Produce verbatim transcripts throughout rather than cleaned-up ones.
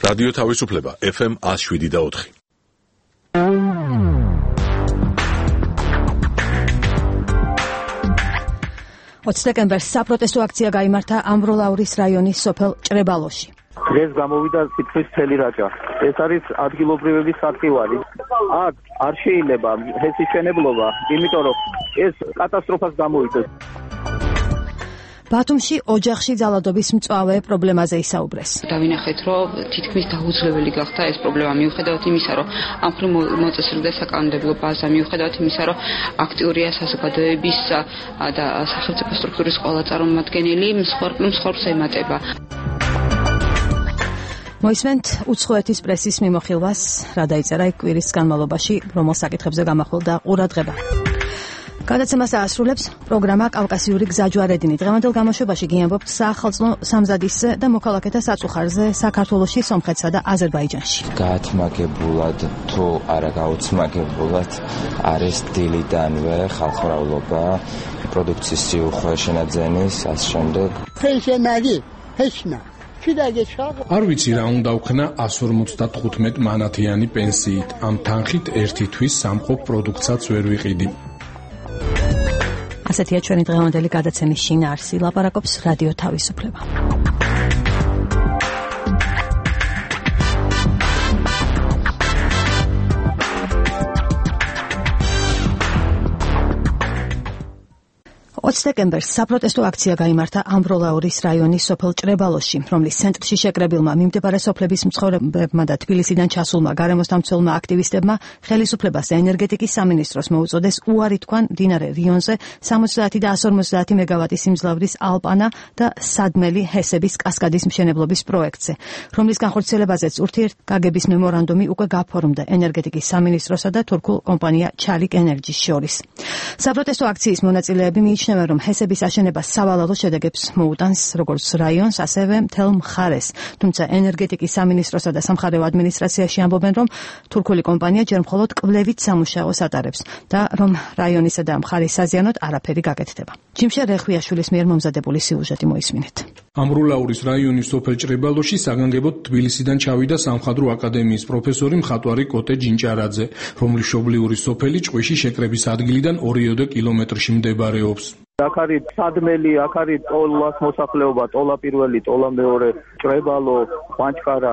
რადიო თავისუფლება ეფ ემ one oh seven და four. ოც დეკემბერს საპროტესტო აქცია გაიმართა ამბროლაურის რაიონის სოფელ ჭრებალოში. დღეს გამოვიდა თითქმის მთელი რაჭა. ეს არის ადგილობრივების სათქივარი. აქ არ შეიძლება ჰესის მშენებლობა, იმიტომ რომ ეს კატასტროფას გამოიწვევს. ბათუმში ოჯახში ძალადობის მწვავე პრობლემაზე ისაუბრეს. დავინახეთ, რომ თითქმის დაუძლეველი გახდა ეს პრობლემა, მიუხედავად იმისა, რომ ამ მხრივ მოწესრიგდა საკანონმდებლო ბაზა, მიუხედავად იმისა, რომ აქტიურია საზოგადოების და სახელმწიფო სტრუქტურის ყველა წარმომადგენელი, მსხვერპლს ემატება. მოისმენთ უცხოეთის პრესის მიმოხილვას, რა დაიწერა იქ კვირის განმავლობაში, რომელ საკითხებზე გამახვილდა ყურადღება. გადაცემას აასრულებს პროგრამა კავკასიური გზაჯვარედინი. დღევანდელ გამოშვებაში გიამბობთ საახალწლო სამზადისზე და მოქალაქეთა საწუხარზე საქართველოში, სომხეთსა და აზერბაიჯანში. გაათმაგებულად თუ არა გაუცმაგებულად არის დილიდანვე ხალხმრავლობა, პროდუქციის სიუხვე, შენაძენის, ამ შემდეგ. ფენსიონერი, ჰეშნა არ ვიცი რა უნდა ვქნა one forty-five მანათიანი პენსიით. ამ თანხით ერთი თვის სამყოფ პროდუქტსაც ვერ ვიყიდი. ასეთია ჩვენი დღევანდელი გადაცემის შინაარსი, ლაპარაკობს რადიო თავისუფლება. ოც დეკემბერს საპროტესტო აქცია გაიმართა ამბროლაურის რაიონის სოფელ ჭრებალოში, რომლის ცენტრში შეკრებილმა მიმდებარე სოფლების მცხოვრებლებმა და თბილისიდან ჩასულმა გარემოსდამცველმა აქტივისტებმა ხელისუფლებას და ენერგეტიკის სამინისტროს მოუწოდეს უარი თქვან მდინარე რიონზე sixty და one forty მეგავატის სიმძლავრის ალპანა და სადმელი ჰესების კასკადის მშენებლობის პროექტზე, რომლის განხორციელებაზეც ურთიერთგაგების მემორანდუმი უკვე გაფორმდა ენერგეტიკის სამინისტროსა და თურქულ კომპანია ჩალიკ ენერჯის შორის. საპროტესტო აქციის მონაწილეები მიიჩნევენ, რომ ჰესების აშენება სავალალო შედეგებს მოუტანს როგორც რაიონს, ასევე მთელ მხარეს. თუმცა ენერგეტიკის სამინისტროსა და სამხარეო ადმინისტრაციაში ამბობენ, რომ თურქული კომპანია ჯერ მხოლოდ კვლევით სამუშაოს ატარებს და რომ რაიონისა და მხარის საზიანოდ არაფერი გაკეთდება. ჯიმშე რეხვიაშვილის მიერ მომზადებული სიუჟეტი მოისმინეთ. ამბროლაურის რაიონის სოფელ ჭრებალოში საგანგებოდ თბილისიდან ჩავიდა სამხატვრო აკადემიის პროფესორი მხატვარი კოტე ჯინჭარაძე, რომლის მშობლიური სოფელი ჭყვიში შეკრების ადგილიდან ორიოდე კილომეტრში მდებარეობს. აქ არის სადმელი, აქ არის ტოლას მოსახლეობა, ტოლა პირველი, ტოლა მეორე, ჭრებალო, ხვანჩხარა,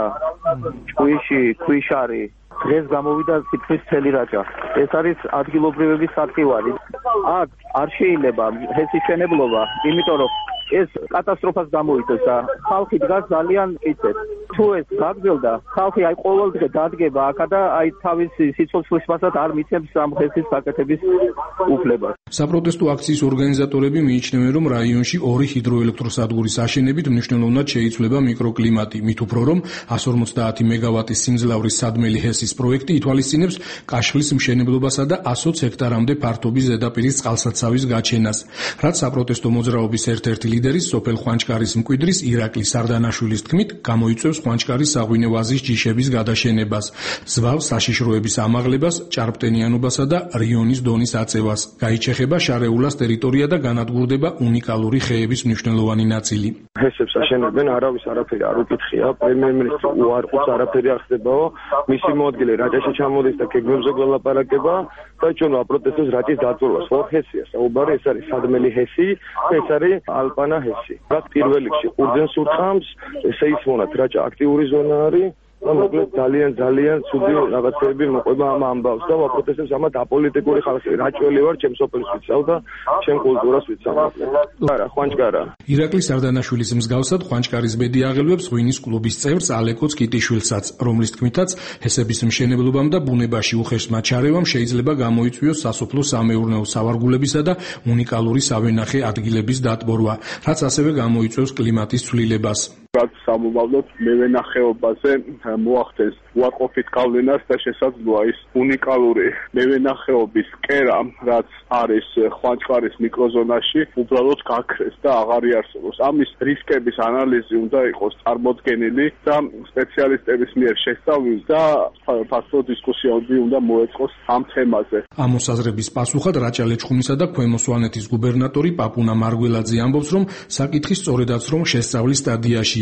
ჭყვიში, ქვიშარი. დღეს გამოვიდა თითქმის მთელი რაჭა. ეს არის ადგილობრივების სათქივარი. აქ არ შეიძლება ჰესის მშენებლობა, იმიტომ რომ ეს კატასტროფას გამოიწვევს და ხალხი დგას ძალიან მყისეთ. თუ ეს გაგრძელდა, ხალხი აი ყოველდღე დადგება აქა და აი თავის სიცოცხლის მასად არ მიცემს ამ ჰესის გაკეთების უფლებას. საპროტესტო აქციის ორგანიზატორები მიიჩნევენ, რომ რაიონში ორი ჰიდროელექტროსადგურის აშენებით მნიშვნელოვნად შეიცვლება მიკროკლიმატი, მით უფრო რომ one forty მეგავატის სიმძლავრის სადმელი ჰესის პროექტი ითვალისწინებს კაშხლის მშენებლობასა და one hundred ჰექტარამდე ფართობის ზედაპირის წყალსაცავის გაჩენას. რაც საპროტესტო მოძრაობის ერთ-ერთი ლიდერის სოფელ ხვანჩკარის მკვიდრის ირაკლი სარდანაშვილის თქმით, გამოიწვევს ხვანჩკარის საღვინე ვაზის ჯიშების გადაშენებას, ზვავს საშიშროების ამაღლებას, ჭარბტენიანობასა და რიონის დონის აწევას. გაიჩეხება შარეულას ტერიტორია და განადგურდება უნიკალური ხეების მნიშვნელოვანი ნაწილი. ჰესებს აშენებენ, არავის არაფერი არ უკითხია, პრემიერ-მინისტრი უარყოფს, არაფერი არ ხდებაო, მისი მოადგილე რაჭაში ჩამოდის და გეგმებზე გველაპარაკება და ჩვენ აპროტესტებს რაჭის დაწურვას. ორ ჰესია საუბარი, ეს არის სადმელი ჰესი, ეს არის ალპანა ჰესი. რაც პირველ რიგში ყურძენს ურტყამს, ესე იცმონათ, რაჭა აქტიური ზონა არის. მოკლედ ძალიან ძალიან ცუდი რაღაცები მოყვება ამ ამბავს და ვაპროტესტებს ამათ აპოლიტიკური ხალხი. რაჭველი ვარ, ჩემ სოფელს ვიცავ და ჩემ კულტურას ვიცავ. არა, ხვანჩკარა. ირაკლი სარდანაშვილის მსგავსად ხვანჩკარის ბედი აღელვებს ღვინის კლუბის წევრს ალეკოც კიტიშვილსაც, რომლის თქმითაც ჰესების მშენებლობამ და ბუნებაში უხეშმა ჩარევამ შეიძლება გამოიწვიოს სასოფლო-სამეურნეო სავარგულებისა და უნიკალური სავენახე ადგილების დატბორვა, რაც ასევე გამოიწვევს კლიმატის ცვლილებას. რაც სამომავლოდ მევენახეობაზე მოახდენს უარყოფით გავლენას და შესაძლოა ის უნიკალური მევენახეობის კერა, რაც არის ხვანჩხარის მიკროზონაში, უბრალოდ გაქრეს და აღარ იარსებობს. ამის რისკების ანალიზი უნდა იყოს წარმოდგენილი და სპეციალისტების მიერ შესწავლილი და ფართო დისკუსიები უნდა მოეწყოს ამ თემაზე. ამ მოსაზრების პასუხად რაჭა ლეჩხუმისა და ქვემო სვანეთის გუბერნატორი პაპუნა მარგველაძე ამბობს, რომ საკითხი სწორედაც რომ შესწავლის სტადიაშია და რომ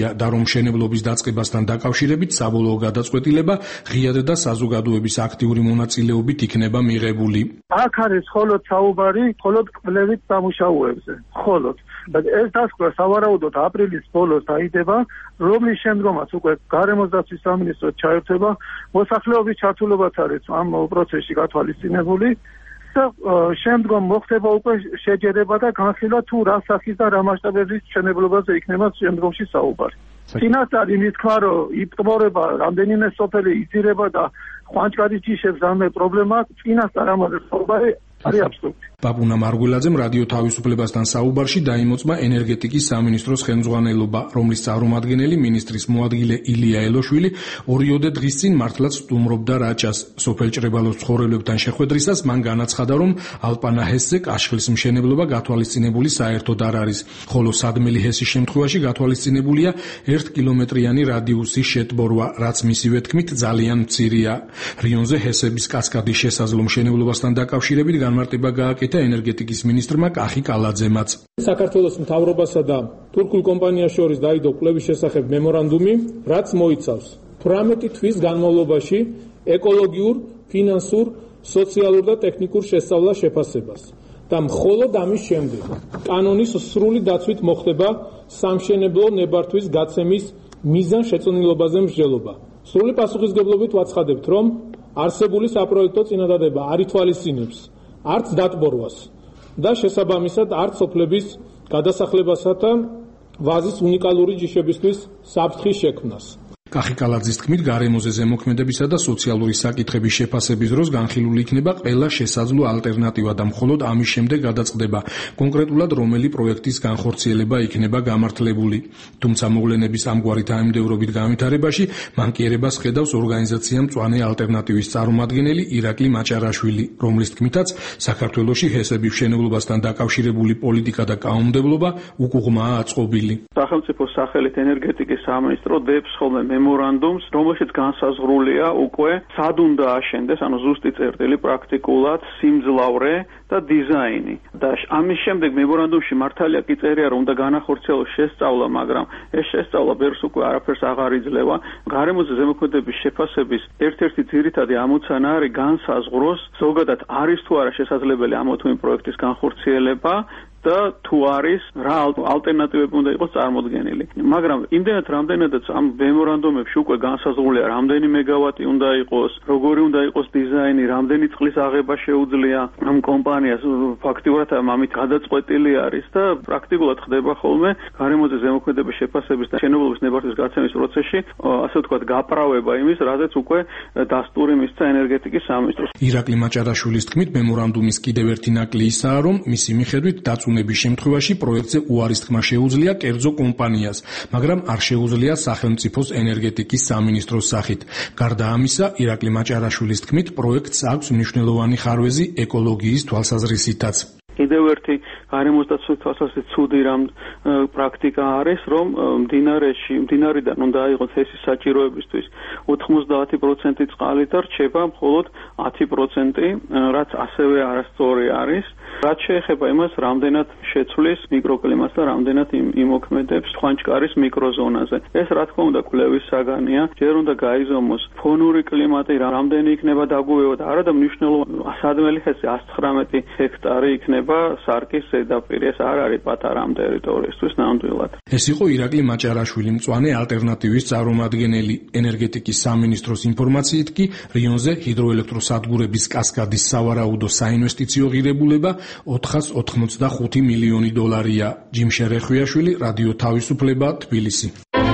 რომ მშენებლობის დაწყებასთან დაკავშირებით საბოლოო გადაწყვეტილება ღიად და საზოგადოების აქტიური მონაწილეობით იქნება მიღებული. აქ არის მხოლოდ საუბარი მხოლოდ კვლევით სამუშაოებზე. მხოლოდ ეს დასკვნა სავარაუდოდ აპრილის ბოლოს დაიდება, რომლის შემდგომაც უკვე გარემოს დაცვის სამინისტრო ჩაერთვება, მოსახლეობის ჩართულობაც არის ამ პროცესში გათვალისწინებული და შემდგომ მოხდება უკვე შეჯერება და განხილვა თუ რა სახის და რა მასშტაბების მშენებლობაზე იქნება შემდგომში საუბარი. წინასწარ იმის თქვა, რომ იპტმორება რამდენიმე სოფელი იზირება და ხვანჭკარის ჯიშებს რამე პრობლემა, წინასწარ ამაზე საუბარი არის აბსოლუტური. პაპუნა მარგველაძემ რადიო თავისუფლებასთან საუბარში დაიმოწმა ენერგეტიკის სამინისტროს ხელმძღვანელობა, რომლის წარმომადგენელი მინისტრის მოადგილე ილია ელოშვილი ორიოდე დღის წინ მართლაც სტუმრობდა რაჭას. სოფელ ჭრებალოს მცხოვრებლებთან შეხვედრისას მან განაცხადა, რომ ალპანა ჰესზე კაშხლის მშენებლობა გათვალისწინებული საერთოდ არ არის, ხოლო სადმელი ჰესის შემთხვევაში გათვალისწინებულია ერთ კილომეტრიანი რადიუსის შეტბორვა, რაც მისივე თქმით ძალიან მცირეა. რიონზე ჰესების კასკადის შესაძლო მშენებლობასთან დაკავშირებით განმარტება გააკეთა ენერგეტიკის მინისტრმა კახი კალაძემაც. საქართველოს მთავრობასა და თურქულ კომპანიას შორის დაიდო კვლევის შესახებ მემორანდუმი, რაც მოიცავს თვრამეტი თვის განმავლობაში ეკოლოგიურ, ფინანსურ, სოციალურ და ტექნიკურ შესწავლას შეფასებას და მხოლოდ ამის შემდეგ კანონის სრული დაცვით მოხდება სამშენებლო ნებართვის გაცემის მიზან შეწონილობაზე მსჯელობა. სრული პასუხისგებლობით ვაცხადებთ, რომ არსებული საპროექტო წინადადება არ ითვალისწინებს არც დატბორვას და შესაბამისად არც სოფლების გადასახლებასა და ვაზის უნიკალური ჯიშებისთვის საფრთხის შექმნას. კახი კალაძის თქმით, გარემოზე ზემოქმედებისა და სოციალური საკითხების შეფასების დროს განხილული იქნება ყველა შესაძლო ალტერნატივა და მხოლოდ ამის შემდეგ გადაწყდება კონკრეტულად რომელი პროექტის განხორციელება იქნება გამართლებული. თუმცა მოვლენების ამგვარი თანმიმდევრობით განვითარებაში მან კი ერებას ხედავს ორგანიზაცია მწვანე ალტერნატივის წარმომადგენელი ირაკლი მაჭარაშვილი, რომლის თქმითაც საქართველოში ჰესების მშენებლობასთან დაკავშირებული პოლიტიკა და კანონმდებლობა უკუღმაა აწყობილი. სახელმწიფოს სახელით ენერგეტიკის სამინისტრო დებს ხოლმე მემორანდუმს, რომელშიც განსაზღვრულია უკვე სად უნდა აშენდეს, ანუ ზუსტი წერტილი პრაქტიკულად სიმძლავრე და დიზაინი. და ამის შემდეგ მემორანდუმში მართალია კი წერია, რომ უნდა განახორციელოს შესწავლა, მაგრამ ეს შესწავლა ბერს უკვე არაფერს აღარ იძლევა. გარემოზე ზემოქმედების შეფასების ერთ-ერთი ძირითადი ამოცანა არის განსაზღვროს, ზოგადად არის თუ არა შესაძლებელი ამ თუ იმ პროექტის განხორციელება და თუ არის რა ალტერნატივები უნდა იყოს წარმოდგენილი. მაგრამ იმდენად რამდენადაც ამ მემორანდუმებში უკვე განსაზღვრულია რამდენი მეგავატი უნდა იყოს, როგორი უნდა იყოს დიზაინი, რამდენი წყლის აღება შეუძლია ამ კომპანიას, ფაქტიურად ამით გადაწყვეტილი არის და პრაქტიკულად ხდება ხოლმე გარემოზე ზემოქმედების შეფასების და მშენებლობის ნებართვის გაცემის პროცესში, ასე ვთქვათ, გაправება იმის, რაზეც უკვე დასტური მისცა ენერგეტიკის სამინისტროს. ირაკლი მაჭარაშვილის თქმით, მემორანდუმის კიდევ ერთი ნაკლი ისაა, რომ მისი მიხედვით დაწუნების შემთხვევაში პროექტზე უარის თქმა შეუძლია კერძო კომპანიას, მაგრამ არ შეუძლია სახელმწიფოს ენერგეტიკის სამინისტროს სახით. გარდა ამისა, ირაკლი მაჭარაშვილის თქმით, პროექტს აქვს მნიშვნელოვანი ხარვეზი ეკოლოგიის თვალსაზრისითაც. კიდევ ერთი გარემოს დაცვის თვალსაზრისით ცუდი რამ პრაქტიკა არის, რომ მდინარეში, მდინარიდან უნდა აიღოს ჰესის საჭიროებისთვის ოთხმოცდაათი პროცენტი წყალი და რჩება მხოლოდ ათი პროცენტი, რაც ასევე არასწორი არის. რაც შეეხება იმას, რამდენად შეცვლის მიკროკლიმატს და რამდენად იმოქმედებს ხვანჭკარის მიკროზონაზე. ეს რა თქმა უნდა კვლევის საგანია, ჯერ უნდა გაიზომოს ფონური კლიმატი, რამდენი იქნება დაგუვევა და არა და მნიშვნელოვანი სადმელი ჰესი ათს ცხრამეტი ჰექტარი იქნება სარკის ზედაპირი, ეს არ არის პატარა ამ ტერიტორიისთვის ნამდვილად. ეს იყო ირაკლი მაჭარაშვილი, მწვანე ალტერნატივის წარმომადგენელი. ენერგეტიკის სამინისტროს ინფორმაციით კი რიონზე ჰიდროელექტროსადგურების კასკადის სავარაუდო საინვესტიციო ღირებულება ოთხას ოთხმოცდახუთი მილიონი დოლარია. ჯიმშე რეხვიაშვილი, რადიო თავისუფლება, თბილისი.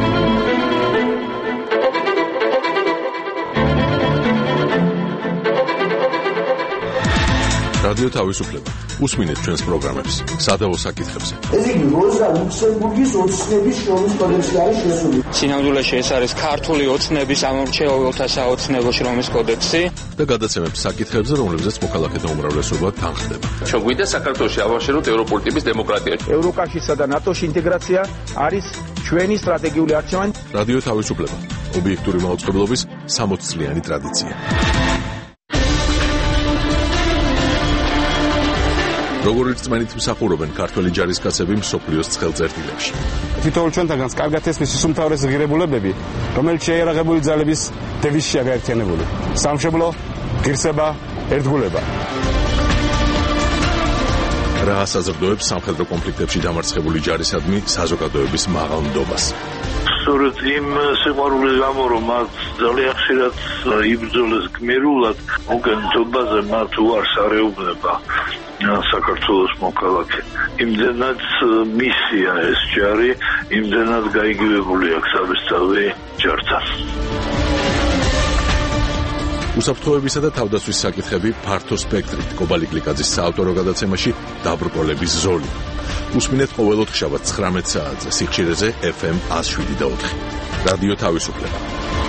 რადიო თავისუფლება. უსმინეთ ჩვენს პროგრამებს სადავო საკითხებზე. ეს იგი როზა ლუქსემბურგის ოცნების შრომის კოდექსი არის შესული. სინამდვილეში ეს არის ქართული ოცნების ამორჩეულთა საოცნებო შრომის კოდექსი და გადაცემებს საკითხებზე, რომლებზეც მოქალაქეთა უმრავლესობა თანხდება. ჩვენ გვინდა საქართველოში ავაშენოთ ევროპული ტიპის დემოკრატია. ევროკავშირსა და ნატოში ინტეგრაცია არის ჩვენი სტრატეგიული არჩევანი. რადიო თავისუფლება. ობიექტური მაუწყებლობის სამოც წლიანი ტრადიცია. როგორი რწმენით მსახურობენ ქართველი ჯარისკაცები მსოფლიოს ცხელ წერტილებში. თითოეულ ჩვენთაგანს კარგად ესმის ის უმთავრესი ღირებულებები, რომელიც შეიარაღებული ძალების დევიზშია გაერთიანებული. სამშობლო, ღირსება, ერთგულება. რა ასაზრდოებს სამხედრო კონფლიქტებში დამარცხებული ჯარისადმი საზოგადოების მაღალ ნდობას. სწორედ იმ სიყვარულის გამო, რომ მათ ძალიან ხშირად იბრძოლეს გმირულად, მოგონებაზე მათ უარს არეუბნება საქართველოს მოქალაქე. იმდენად მისია ეს ჯარი, იმდენად გაიგივებული აქვს საბესწავლი ჯართან. უსაფრთხოებისა და თავდაცვის საკითხები ფართო სპექტრით. კობალი გლიკაძის საავტორო გადაცემაში დაბრკოლების ზოლი. უსმინეთ ყოველ ოთხშაბათს ცხრამეტ საათზე სიხშირეზე ეფ ემ ათას შვიდი და ოთხი. რადიო თავისუფლება.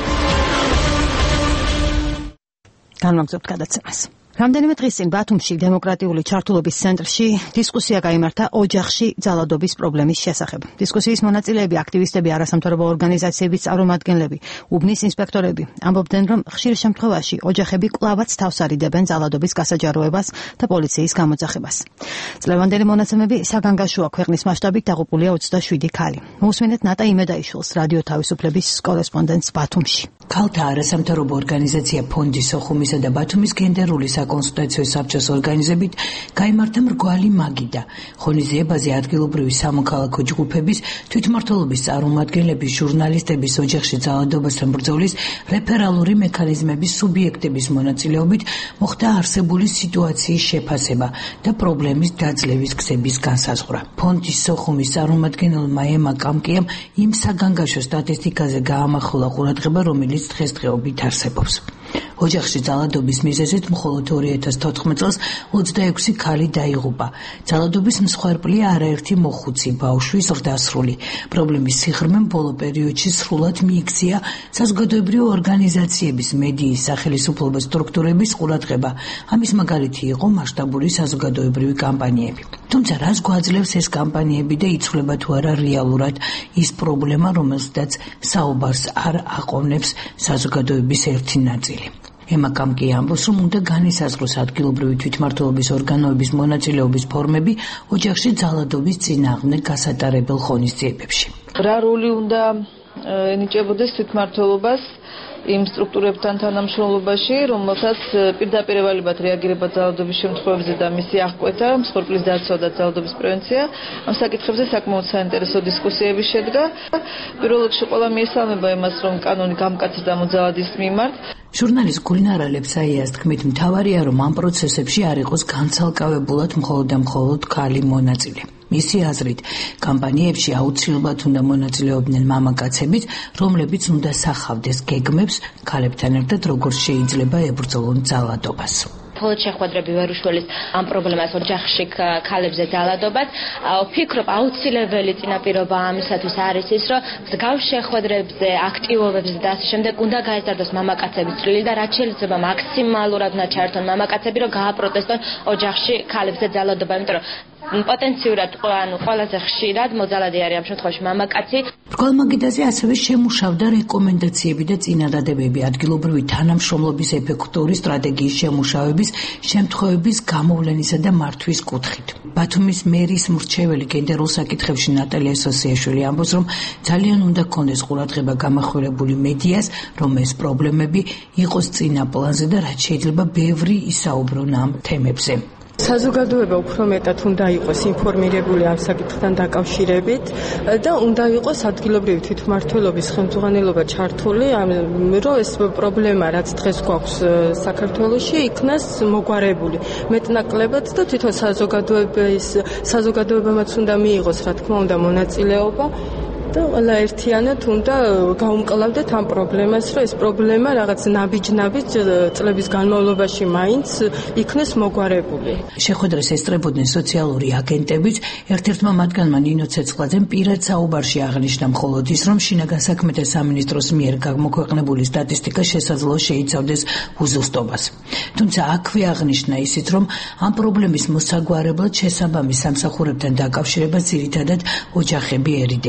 განვაგრძობთ გადაცემას. რამდენიმე დღის წინ ბათუმში დემოკრატიული ჩართულობის ცენტრში დისკუსია გაიმართა ოჯახში ძალადობის პრობლემის შესახებ. დისკუსიის მონაწილეები, აქტივისტები, არასამთავრობო ორგანიზაციების წარმომადგენლები, უბნის ინსპექტორები ამბობდნენ, რომ ხშირ შემთხვევაში ოჯახები კვლავაც თავს არიდებენ ძალადობის გასაჯაროებას და პოლიციის გამოძახებას. წლევანდელი მონაცემები საგანგაშოა, ქვეყნის მასშტაბით დაღუპულია ოცდაშვიდი ქალი. მოусმინეთ ნატა იმედაიშვილს, რადიო თავისუფლების კორესპონდენტს ბათუმში. ქალთა არასამთავრობო ორგანიზაცია ფონდი სოხუმისა და ბათუმის გენდერული საკონსულტაციო საბჭოს ორგანიზებით გაიმართა მრგვალი მაგიდა. ღონისძიებაზე ადგილობრივი სამოქალაქო ჯგუფების, თვითმმართველობის წარმომადგენლების, ჟურნალისტების, ოჯახში ძალადობასთან ბრძოლის რეფერალური მექანიზმების სუბიექტების მონაწილეობით მოხდა არსებული სიტუაციის შეფასება და პრობლემის დაძლევის გზების განსაზღვრა. ფონდის სოხუმის წარმომადგენელმა ემა კამკიამ იმ საგანგაშო სტატისტიკაზე გაამახვილა ყურადღება, რომელიც დღესდღეობით არსებობს. ოჯახში ძალადობის მიზეზით მხოლოდ ორი ათას თოთხმეტ წელს ოცდაექვსი ქალი დაიღუპა. ძალადობის მსხვერპლია არაერთი მოხუცი, ბავშვი, ზრდასრული. პრობლემის სიღრმემ ბოლო პერიოდში სრულად მიიქცია საზოგადოებრივი ორგანიზაციების, მედიის, სახელმწიფო სტრუქტურების ყურადღება. ამის მაგალითი იყო მასშტაბური საზოგადოებრივი კამპანიები. თუმცა რას გვაძლევს ეს კამპანიები და იცვლება თუ არა რეალურად ის პრობლემა, რომელზედაც საუბარს არ აყოვნებს საზოგადოების ერთი ნაწილი. ემა კამკი ამბობს, რომ უნდა განისაზღვროს ადგილობრივი თვითმმართველობის ორგანოების მონაწილეობის ფორმები ოჯახში ძალადობის წინააღმდეგ გასატარებელ ღონისძიებებში. რა როლი უნდა ენიჭებოდეს თვითმმართველობას იმ სტრუქტურებთან თანამშრომლობაში, რომელთაც პირდაპირ ევალებათ რეაგირება ძალადობის შემთხვევებზე და მისი აღკვეთა, მსხვერპლის დაცვა და ძალადობის პრევენცია. ამ საკითხებზე საკმაოდ საინტერესო დისკუსიები შედგა. პირველ რიგში ყველა მიესალმება იმას, რომ კანონი გამკაცრდა მოძალადის მიმართ. ჟურნალისტ გულნარა ლეფსაიას თქმით, მთავარია, რომ ამ პროცესებში არ იყოს განცალკევებულად მხოლოდ და მხოლოდ ქალი მონაწილე. მისი აზრით, კამპანიებში აუცილებლად უნდა მონაწილეობდნენ მამაკაცებიც, რომლებიც უნდა სახავდეს გეგმებს ქალებთან ერთად, როგორც შეიძლება ებრძოლონ ძალადობას. მხოლოდ შეხვედრები ვერ უშველის ამ პრობლემას ოჯახში ქალებზე ძალადობას. ვფიქრობ, აუცილებელი წინაპირობა ამისათვის არის ის, რომ მსგავს შეხვედრებზე, აქტივობებზე და ასე შემდეგ უნდა გაეზარდოს მამაკაცების წვლილი და რაც შეიძლება მაქსიმალურად უნდა ჩაერთონ მამაკაცები, რომ გააპროტესტონ ოჯახში ქალებზე ძალადობა, იმიტომ რომ პოტენციურად ანუ ყველაზე ხშირად მოძალადე არის ამ შემთხვევაში მამაკაცი. მრგვალმაგიდაზე ასევე შემუშავდა რეკომენდაციები და წინადადებები ადგილობრივი თანამშრომლობის ეფექტური სტრატეგიის შემუშავების, შემთხვევების გამოვლენისა და მართვის კუთხით. ბათუმის მერის მრჩეველი გენდერულ საკითხებში ნატალია სოსიაშვილი ამბობს, რომ ძალიან უნდა გქონდეს ყურადღება გამახვილებული მედიას, რომ ეს პრობლემები იყოს წინა პლანზე და რაც შეიძლება ბევრი ისაუბრონ ამ თემებზე. საზოგადოება უფრო მეტად უნდა იყოს ინფორმირებული ამ საკითხთან დაკავშირებით და უნდა იყოს ადგილობრივი თვითმმართველობის ხელმძღვანელობა ჩართული, რომ ეს პრობლემა, რაც დღეს გვაქვს საქართველოში, იქნას მოგვარებული. მეტნაკლებად და თვითონ საზოგადოების საზოგადოებამაც უნდა მიიღოს, რა თქმა უნდა, მონაწილეობა. და ყველა ერთიანად უნდა გაუმკლავდეთ ამ პრობლემას, რომ ეს პრობლემა რაღაც ნაბიჯ-ნაბიჯ წლების განმავლობაში მაინც იქნეს მოგვარებული. შეხვედრას ესწრებოდნენ სოციალური აგენტებიც, ერთ-ერთმა მათგანმა ნინო ცეცხლაძემ პირად საუბარში აღნიშნა მხოლოდ ის, რომ შინაგან საქმეთა სამინისტროს მიერ გამოქვეყნებული სტატისტიკა შესაძლოა შეიცავდეს უზუსტობას. თუმცა აქვე აღნიშნა ისიც, რომ ამ პრობლემის მოსაგვარებლად შესაბამის სამსახურებთან დაკავშირებას ძირითადად ოჯახები ერიდებიან.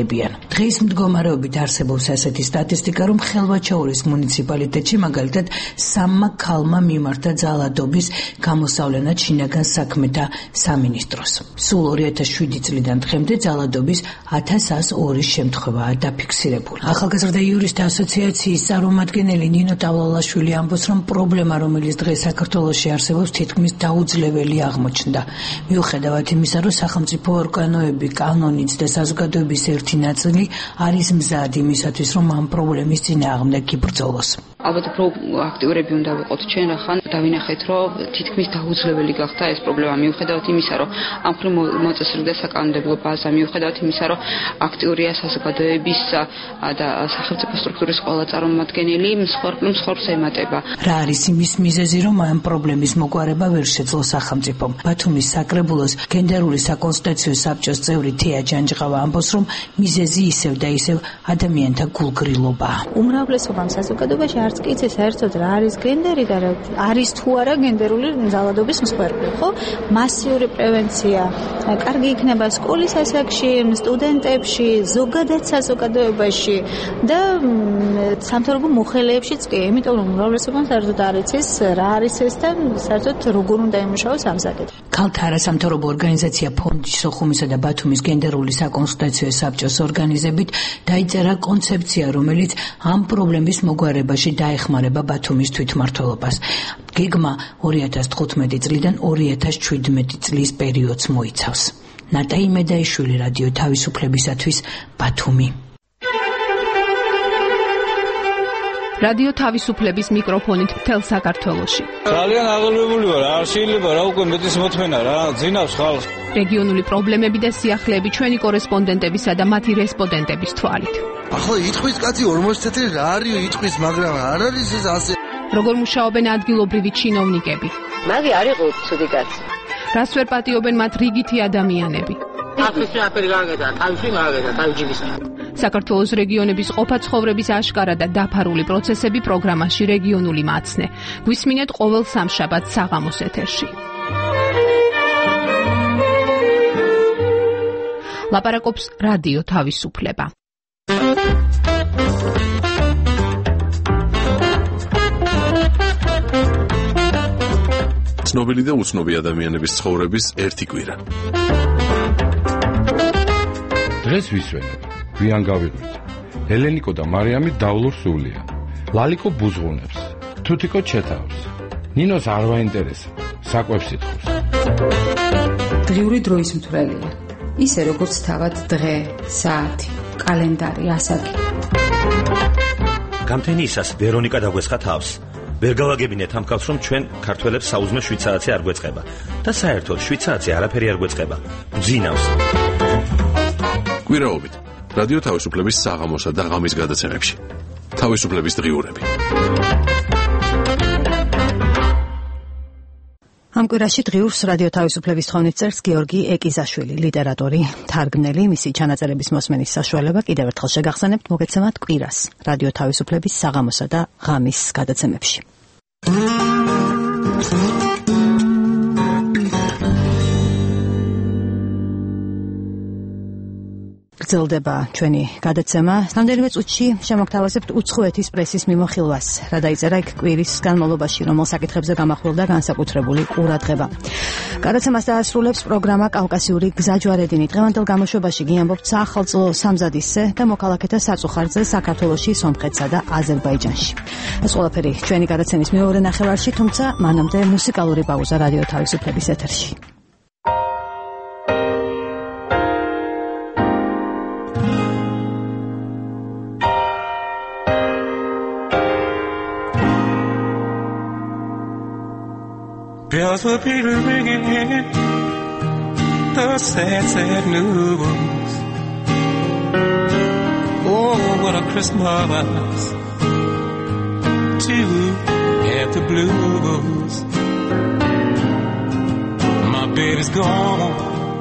დღის მდგომარეობით არსებობს ასეთი სტატისტიკა, რომ ხელვაჩაურის მუნიციპალიტეტში მაგალითად სამმა ქალმა მიმართა ძალადობის გამოსავლენად შინაგან საქმეთა სამინისტროს. Სულ ორი ათას შვიდი წლიდან დღემდე ძალადობის ათას ასი ორი შემთხვევაა დაფიქსირებული. ახალგაზრდა იურისტთა ასოციაციის წარმომადგენელი ნინო ტავლალაშვილი ამბობს, რომ პრობლემა, რომელიც დღეს საქართველოში არსებობს, თითქმის დაუძლეველი აღმოჩნდა. მიუხედავად იმისა, რომ სახელმწიფო ორგანოები, კანონიც და საზოგადოების ერთი ნაწილი არის მზად იმისათვის, რომ ამ პრობლემის წინააღმდეგ იბრძოლოს. ალბათ უფრო აქტიურები უნდა ვიყოთ ჩვენ, ახლა დავინახეთ, რომ თითქმის დაუძლეველი გახდა ეს პრობლემა, მიუხედავად იმისა, რომ ამ მხრივ მოწესრიგდა საკანონმდებლო ბაზა, მიუხედავად იმისა, რომ აქტიურია საზოგადოების და სახელმწიფო სტრუქტურის ყველა წარმომადგენელი, მსხვერპლს ემატება. რა არის იმის მიზეზი, რომ ამ პრობლემის მოგვარება ვერ შეძლო სახელმწიფომ? ბათუმის საკრებულოს გენდერული საკონსულტაციო საბჭოს წევრი თეა ჯანჯღავა ამბობს, რომ მიზეზი ისევ და ისევ ადამიანთა გულგრილობაა. უმრავლესობამ საზოგადოებაში არც კი იცის საერთოდ რა არის გენდერი და რა არის თუ არა გენდერული ძალადობის მსხვერპლი, ხო? მასიური პრევენცია, კარგი იქნება სკოლის ასაკში, სტუდენტებში, ზოგადად საზოგადოებაში და სამთავრობო მოხელეებშიც კი, იმიტომ რომ უმრავლესობამ საერთოდ არ იცის რა არის ეს და საერთოდ როგორ უნდა იმუშაოს ამ საკითხში. ქალთა არასამთავრობო ორგანიზაცია ფონდი სოხუმისა და ბათუმის გენდერული საკონსულტაციო საბჭოს ორგანიზებით დაიწერა კონცეფცია, რომელიც ამ პრობლემის მოგვარებაში დაეხმარება ბათუმის თვითმმართველობას. გეგმა ორი ათას თხუთმეტი წლიდან ორი ათას შვიდმეტი წლის პერიოდს მოიცავს. ნატაი მედაიშვილი, რადიო თავისუფლებისათვის, ბათუმი. რადიო თავისუფლების მიკროფონით მთელ საქართველოში. ძალიან აღელვებული ვარ, არ შეიძლება რა უკვე მეტის მოთმენა რა, ძინავს ხალხს. რეგიონული პრობლემები და სიახლეები ჩვენი კორესპონდენტებისა და მათი რესპონდენტების თვალით. ახლა იტყვის კაცი ორმოცი წელი რა არის იტყვის, მაგრამ არ არის ეს ასე. როგორ მუშაობენ ადგილობრივი ჩინოვნიკები? მაგი არ იყო ცუდი კაცი. რას ვერ პატიობენ მათ რიგითი ადამიანები? ახლა აფერი გაგედა, თავში მაგედა, თავჯიბის. საქართველოს რეგიონების ყოფა-ცხოვრების აშკარა და დაფარული პროცესები პროგრამაში რეგიონული მაცნე. გვისმინეთ ყოველ სამშაბათს საღამოს ეთერში. ლაპარაკობს რადიო თავისუფლება. ცნობილი და უცნობი ადამიანების ცხოვრების ერთი კვირა. დღეს ვისვენებ, გვიან გავიღვიძ. ელენიკო და მარიამი დავლურ სულია. ლალიკო ბუზღუნებს, თუთიკო ჩეთავს. ნინოს არ ვაინტერესებს, საკვებს ითხოვს. დღიური დროის მთვრელია. ისე როგორც თავად დღე, საათი, კალენდარი, ასაკი. გამთენიისას ვერონიკა დაგვესხა თავს. ვერ გავაგებინეთ ამ კაცს, რომ ჩვენ ქართველებს საუზმე შვიდ საათზე არ გვეწყება და საერთოდ შვიდ საათზე არაფერი არ გვეწყება. ძინავს. კვირაობით რადიო თავისუფლების საღამოსა და ღამის გადაცემებში. თავისუფლების დღიურები. ამ კვირაში დღიურს რადიო თავისუფლების თხოვნით წერს გიორგი ეკიზაშვილი, ლიტერატორი, თარგმნელი. მისი ჩანაწერების მოსმენის საშუალება კიდევ ერთხელ შეგახსენებთ, მოგეცემათ კვირას რადიო თავისუფლების საღამოსა და ღამის გადაცემებში. გრძელდება ჩვენი გადაცემა. რამდენიმე წუთში შემოგთავაზებთ უცხოეთის პრესის მიმოხილვას, რა დაიწერა იქ კვირის განმავლობაში, რომელ საკითხებზე გამახვილდა განსაკუთრებული ყურადღება. გადაცემას დაასრულებს პროგრამა კავკასიური გზაჯვარედინი. დღევანდელ გამოშვებაში გიამბობთ საახალწლო სამზადისზე და მოქალაქეთა საწუხარზე საქართველოში, სომხეთსა და აზერბაიჯანში. ეს ყველაფერი ჩვენი გადაცემის მეორე ნახევარში, თუმცა მანამდე მუსიკალური პაუზა რადიო თავისუფლების ეთერში. Bells will be ringing, the sad, sad news. Oh, what a Christmas to have the blues. My baby's gone,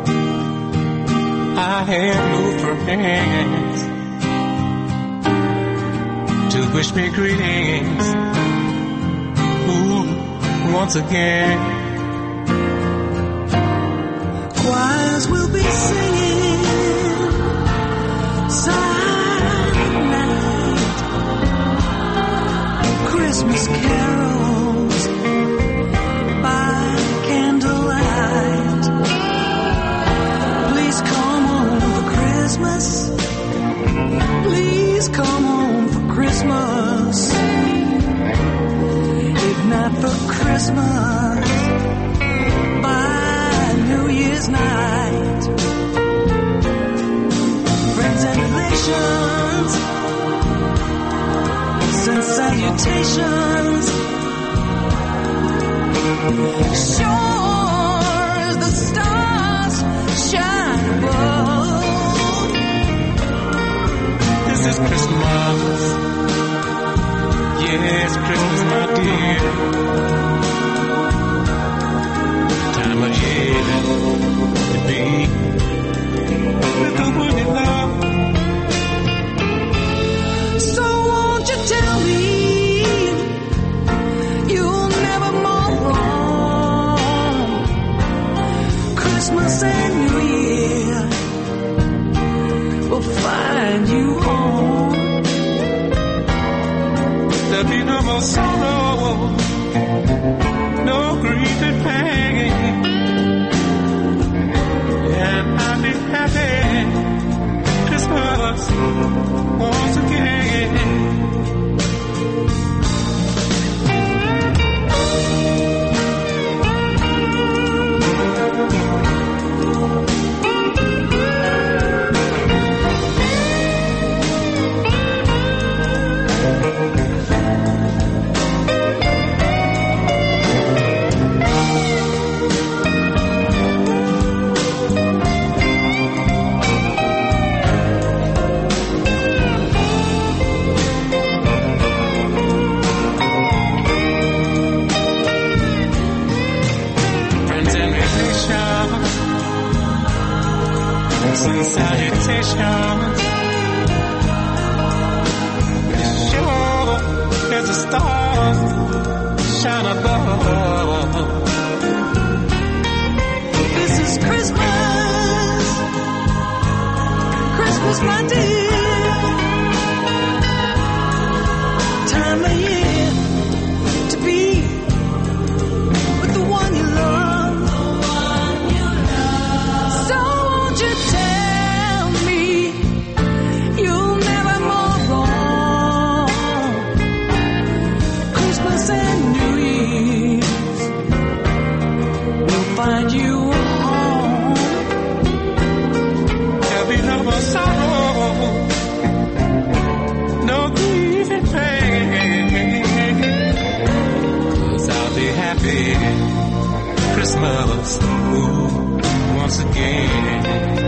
I have no friends to wish me greetings. Ooh. Once again, choirs will be singing. Christmas carols by candlelight. Please come home for Christmas. Please come home for Christmas. If not for Christmas, by New Year's night. Friends and relations send salutations. Sure as the stars shine above. This is Christmas. Yes, Christmas, my dear. Time of year to be with the one you love. So won't you tell me you'll never more wrong? Christmas and New Year will find you home. There'll be no more sorrow, no grief and pain, and I'll be happy Christmas once again. And salutations. Sure as the stars shine above. This is Christmas, Christmas, my dear. Time of year to be with the one you love. So won't you tell me you'll never more wrong? Christmas and New Year's will find you home. There'll be no more sorrow, no grief and pain, 'cause I'll be happy Christmas ooh, once again.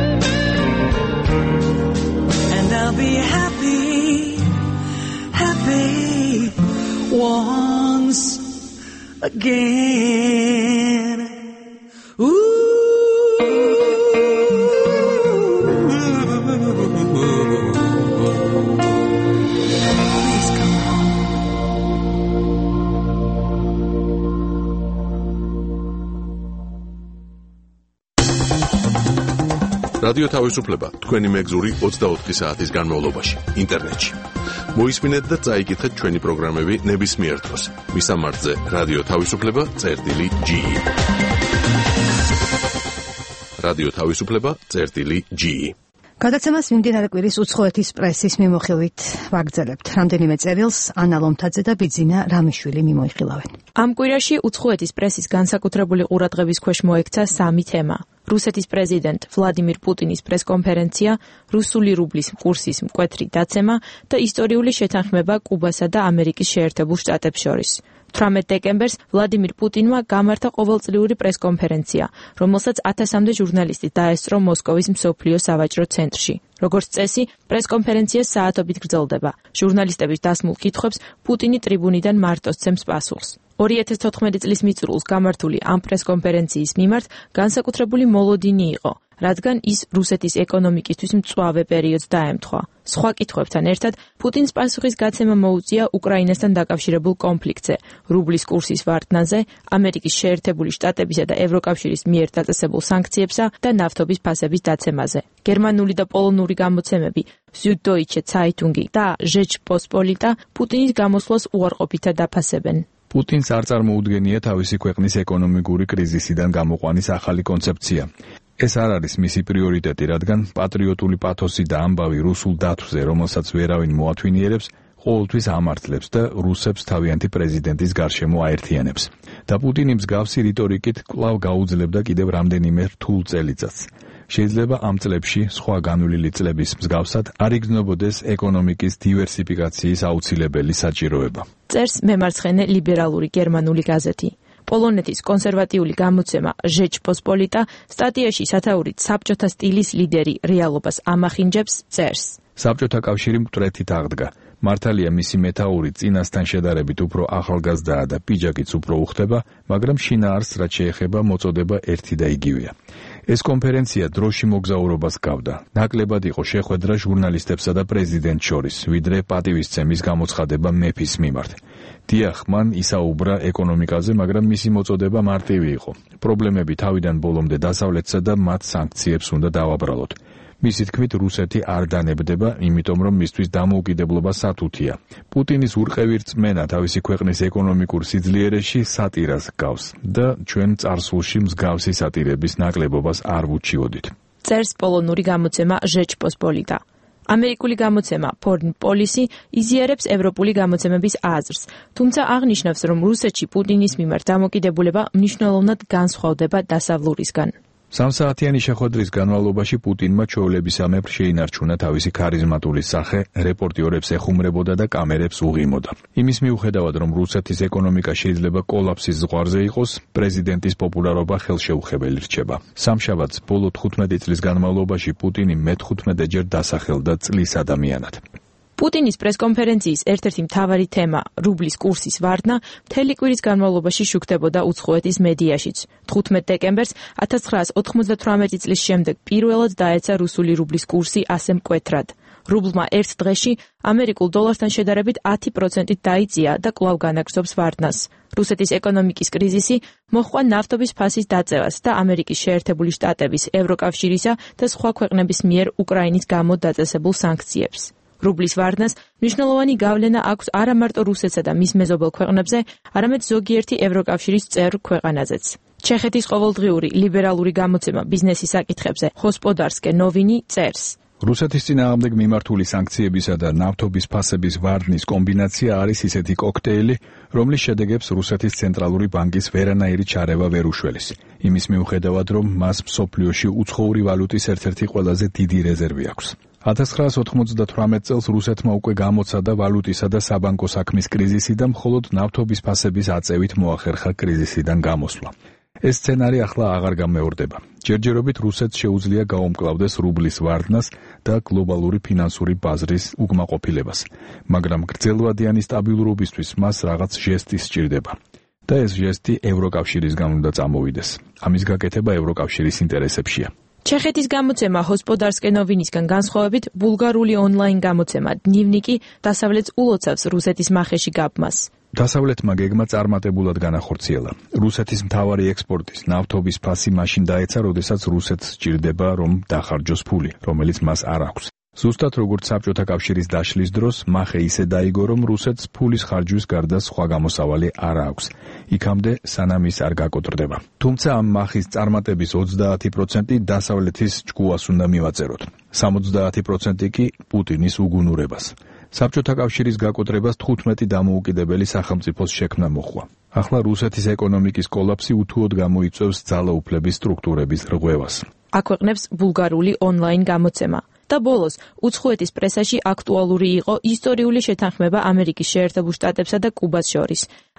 And I'll be happy, happy once again. Ooh. Please come home. რადიო თავისუფლება თქვენი მეგზური ოცდაოთხი საათის განმავლობაში ინტერნეტში. მოისმინეთ და წაიკითხეთ ჩვენი პროგრამები ნებისმიერ დროს. მისამართზე რადიო თავისუფლება წერტილი ჯი. რადიო თავისუფლება წერტილი ჯი. გადაცემას მიმდინარე კვირის უცხოეთის პრესის მიმოხილვით ვაგრძელებთ. რამდენიმე წერილს ანა ლომთაძე და ბიძინა რამიშვილი მიმოიხილავენ. ამ კვირაში უცხოეთის პრესის განსაკუთრებული ყურადღების ქვეშ მოექცა სამი თემა. რუსეთის პრეზიდენტ ვლადიმირ პუტინის პრესკონფერენცია, რუსული რუბლის კურსის მკვეთრი დაცემა და ისტორიული შეთანხმება კუბასა და ამერიკის შეერთებულ შტატებს შორის. თვრამეტ დეკემბერს ვლადიმირ პუტინმა გამართა ყოველწლიური პრესკონფერენცია, რომელსაც ათასამდე ჟურნალისტი დაესწრო მოსკოვის მსოფლიო სავაჭრო ცენტრში. როგორც წესი, პრესკონფერენცია საათობით გრძელდება. ჟურნალისტების დასმულ კითხვებს პუტინი ტრიბუნიდან მარტოს ცემს პასუხს. ორი ათას თოთხმეტი წლის მიწურულს გამართული ამ პრესკონფერენციის მიმართ განსაკუთრებული მოლოდინი იყო, რადგან ის რუსეთის ეკონომიკისთვის მწვავე პერიოდს დაემთხვა. სხვა კითხვებთან ერთად პუტინს პასუხის გაცემა მოუწია უკრაინასთან დაკავშირებულ კონფლიქტზე, რუბლის კურსის ვარდნაზე, ამერიკის შეერთებული შტატებისა და ევროკავშირის მიერ დაწესებულ სანქციებსა და ნავთობის ფასების დაცემაზე. გერმანული და პოლონური გამოცემები Süddeutsche Zeitung და Rzeczpospolita პუტინის გამოსვლას უარყოფითად დაფასებენ. პუტინს არ წარმოუდგენია თავისი ქვეყნის ეკონომიკური კრიზისიდან გამოყვანის ახალი კონცეფცია. ეს არ არის მისი პრიორიტეტი, რადგან პატრიოტული პათოსი და ამბავი რუსულ დათვზე, რომელსაც ვერავინ მოათვინიერებს, ყოველთვის ამართლებს და რუსებს თავიანთი პრეზიდენტის გარშემო აერთიანებს. და პუტინი მსგავსი რიტორიკით კვლავ გაუძლებდა კიდევ რამდენიმე რთულ წელიწადს. შეიძლება ამ წლებში სხვა განვლილი წლების მსგავსად არ იგრძნობოდეს ეკონომიკის დივერსიფიკაციის აუცილებელი საჭიროება. წერს მემარცხენე ლიბერალური გერმანული გაზეთი. პოლონეთის კონსერვატიული გამოცემა Rzeczpospolita სტატიაში სათაურით საბჭოთა სტილის ლიდერი რეალობას ამახინჯებს წერს. საბჭოთა კავშირი მკვეთრით აღდგა. მართალია მისი მეთაური წინასთან შედარებით უფრო ახალგაზრდაა და პიჯაკიც უფრო უხდება, მაგრამ შინაარსს რაც შეეხება მოწოდება ერთი და იგივეა. ეს კონფერენცია დროში მოგზაურობას გავდა. ნაკლებად იყო შეხვედრა ჟურნალისტებსა და პრეზიდენტს შორის, ვიდრე პატივისცემის გამოცხადება მეფის მიმართ. დიახ, მან ისაუბრა ეკონომიკაზე, მაგრამ მისი მოწოდება მარტივი იყო. პრობლემები თავიდან ბოლომდე დასავლეთსა და მათ სანქციებს უნდა დავაბრალოთ. მისი თქმით, რუსეთი არ დანებდება, იმიტომ რომ მისთვის დამოუკიდებლობა სათუთია. პუტინის ურყევი რწმენა თავისი ქვეყნის ეკონომიკურ სიძლიერეში სატირას გავს და ჩვენ წარსულში მსგავსი სატირების ნაკლებობას არ ვუჩიოდით. წერს პოლონური გამოცემა Rzeczpospolita. ამერიკული გამოცემა Foreign Policy იზიარებს ევროპული გამოცემების აზრს, თუმცა აღნიშნავს, რომ რუსეთში პუტინის მიმართ დამოკიდებულება მნიშვნელოვნად განსხვავდება დასავლურისგან. სამსაათიანი შეხვედრის განმავლობაში პუტინმა ჩვეულებისამებრ შეინარჩუნა თავისი ქარიზმატული სახე, რეპორტიორებს ეხუმრებოდა და კამერებს უღიმოდა. იმის მიუხედავად, რომ რუსეთის ეკონომიკა შეიძლება კოლაფსის ზღვარზე იყოს, პრეზიდენტის პოპულარობა ხელშეუხებელი რჩება. სამშაბათს ბოლო თხუთმეტი წლის განმავლობაში პუტინი მეთხუთმეტე ჯერ დასახელდა წლის ადამიანად. პუტინის პრესკონფერენციის ერთ-ერთი მთავარი თემა, რუბლის კურსის ვარდნა, მთელი კვირის განმავლობაში შუქდებოდა უცხოეთის მედიაშიც. თხუთმეტ დეკემბერს ათას ცხრაას ოთხმოცდათვრამეტი წლის შემდეგ პირველად დაეცა რუსული რუბლის კურსი ასე მკვეთრად. რუბლმა ერთ დღეში ამერიკულ დოლართან შედარებით ათი პროცენტით დაიწია და კვლავ განაგრძობს ვარდნას. რუსეთის ეკონომიკის კრიზისი მოჰყვა ნავთობის ფასის დაწევას და ამერიკის შეერთებული შტატების, ევროკავშირისა და სხვა ქვეყნების მიერ უკრაინის გამო დაწესებულ სანქციებს. რუბლის ვარდნას მნიშვნელოვანი გავლენა აქვს არა მარტო რუსეთსა და მის მეზობელ ქვეყნებზე, არამედ ზოგიერთი ევროკავშირის წევრ ქვეყანაზეც. ჩეხეთის ყოველდღიური ლიბერალური გამოცემა ბიზნესის საკითხებზე Hospodarskie Noviny წერს. რუსეთის წინააღმდეგ მიმართული სანქციებისა და ნავთობის ფასების ვარდნის კომბინაცია არის ისეთი კოქტეილი, რომლის შედეგებს რუსეთის ცენტრალური ბანკის ვერანაირი ჩარევა ვერ უშველის. იმის მიუხედავად, რომ მას მსოფლიოში უცხოური ვალუტის ერთ-ერთი ყველაზე დიდი რეზერვი აქვს. ათას ცხრაას ოთხმოცდათვრამეტ წელს რუსეთმა უკვე გამოცადა ვალუტისა და საბანკო საქმის კრიზისი და მხოლოდ ნავთობის ფასების აწევით მოახერხა კრიზისიდან გამოსვლა. ეს სცენარი ახლა აღარ გამეორდება. ჯერჯერობით რუსეთს შეუძლია გაუმკლავდეს რუბლის ვარდნას და გლობალური ფინანსური ბაზრის უკმაყოფილებას, მაგრამ გრძელვადიანი სტაბილურობისთვის მას რაღაც ჟესტი სჭირდება. და ეს ჟესტი ევროკავშირისგან უნდა წამოვიდეს. ამის გაკეთება ევროკავშირის ინტერესებშია. ჩეხეთის გამოცემა Hospodarskie Novinysგან განსხვავებით, ბულგარული ონლაინ გამოცემა Dnevniki დასავლეთს ულოცავს რუსეთის მახეში გაბმას. დასავლეთმა გეგმა წარმატებულად განახორციელა. რუსეთის მთავარი ექსპორტის ნავთობის ფასი მაშინ დაეცა, როდესაც რუსეთს სჭირდება, რომ დახარჯოს ფული, რომელიც მას არ აქვს. ზუსტად როგორც საბჭოთა კავშირის დაშლის დროს, მახე ისე დაიგო, რომ რუსეთს ფულის ხარჯვის გარდა სხვა გამოსავალი არ აქვს. იქამდე სანამ ის არ გაკოტრდება. თუმცა ამ მახის წარმატების ოცდაათი პროცენტი დასავლეთის ჭკუას უნდა მივაწეროთ. სამოცდაათი პროცენტი კი პუტინის უგუნურებას. საბჭოთა კავშირის გაკოტრებას თხუთმეტი დამოუკიდებელი სახელმწიფოს შექმნა მოჰყვა. ახლა რუსეთის ეკონომიკის კოლაფსი უთუოდ გამოიწვევს ძალაუფლების სტრუქტურების რღვევას. აქვეყნებს ბულგარული ონლაინ გამოცემა. და ბოლოს, უცხოეთის პრესაში აქტუალური იყო ისტორიული შეთანხმება ამერიკის შეერთებულ შტატებსა და კუბას შორის.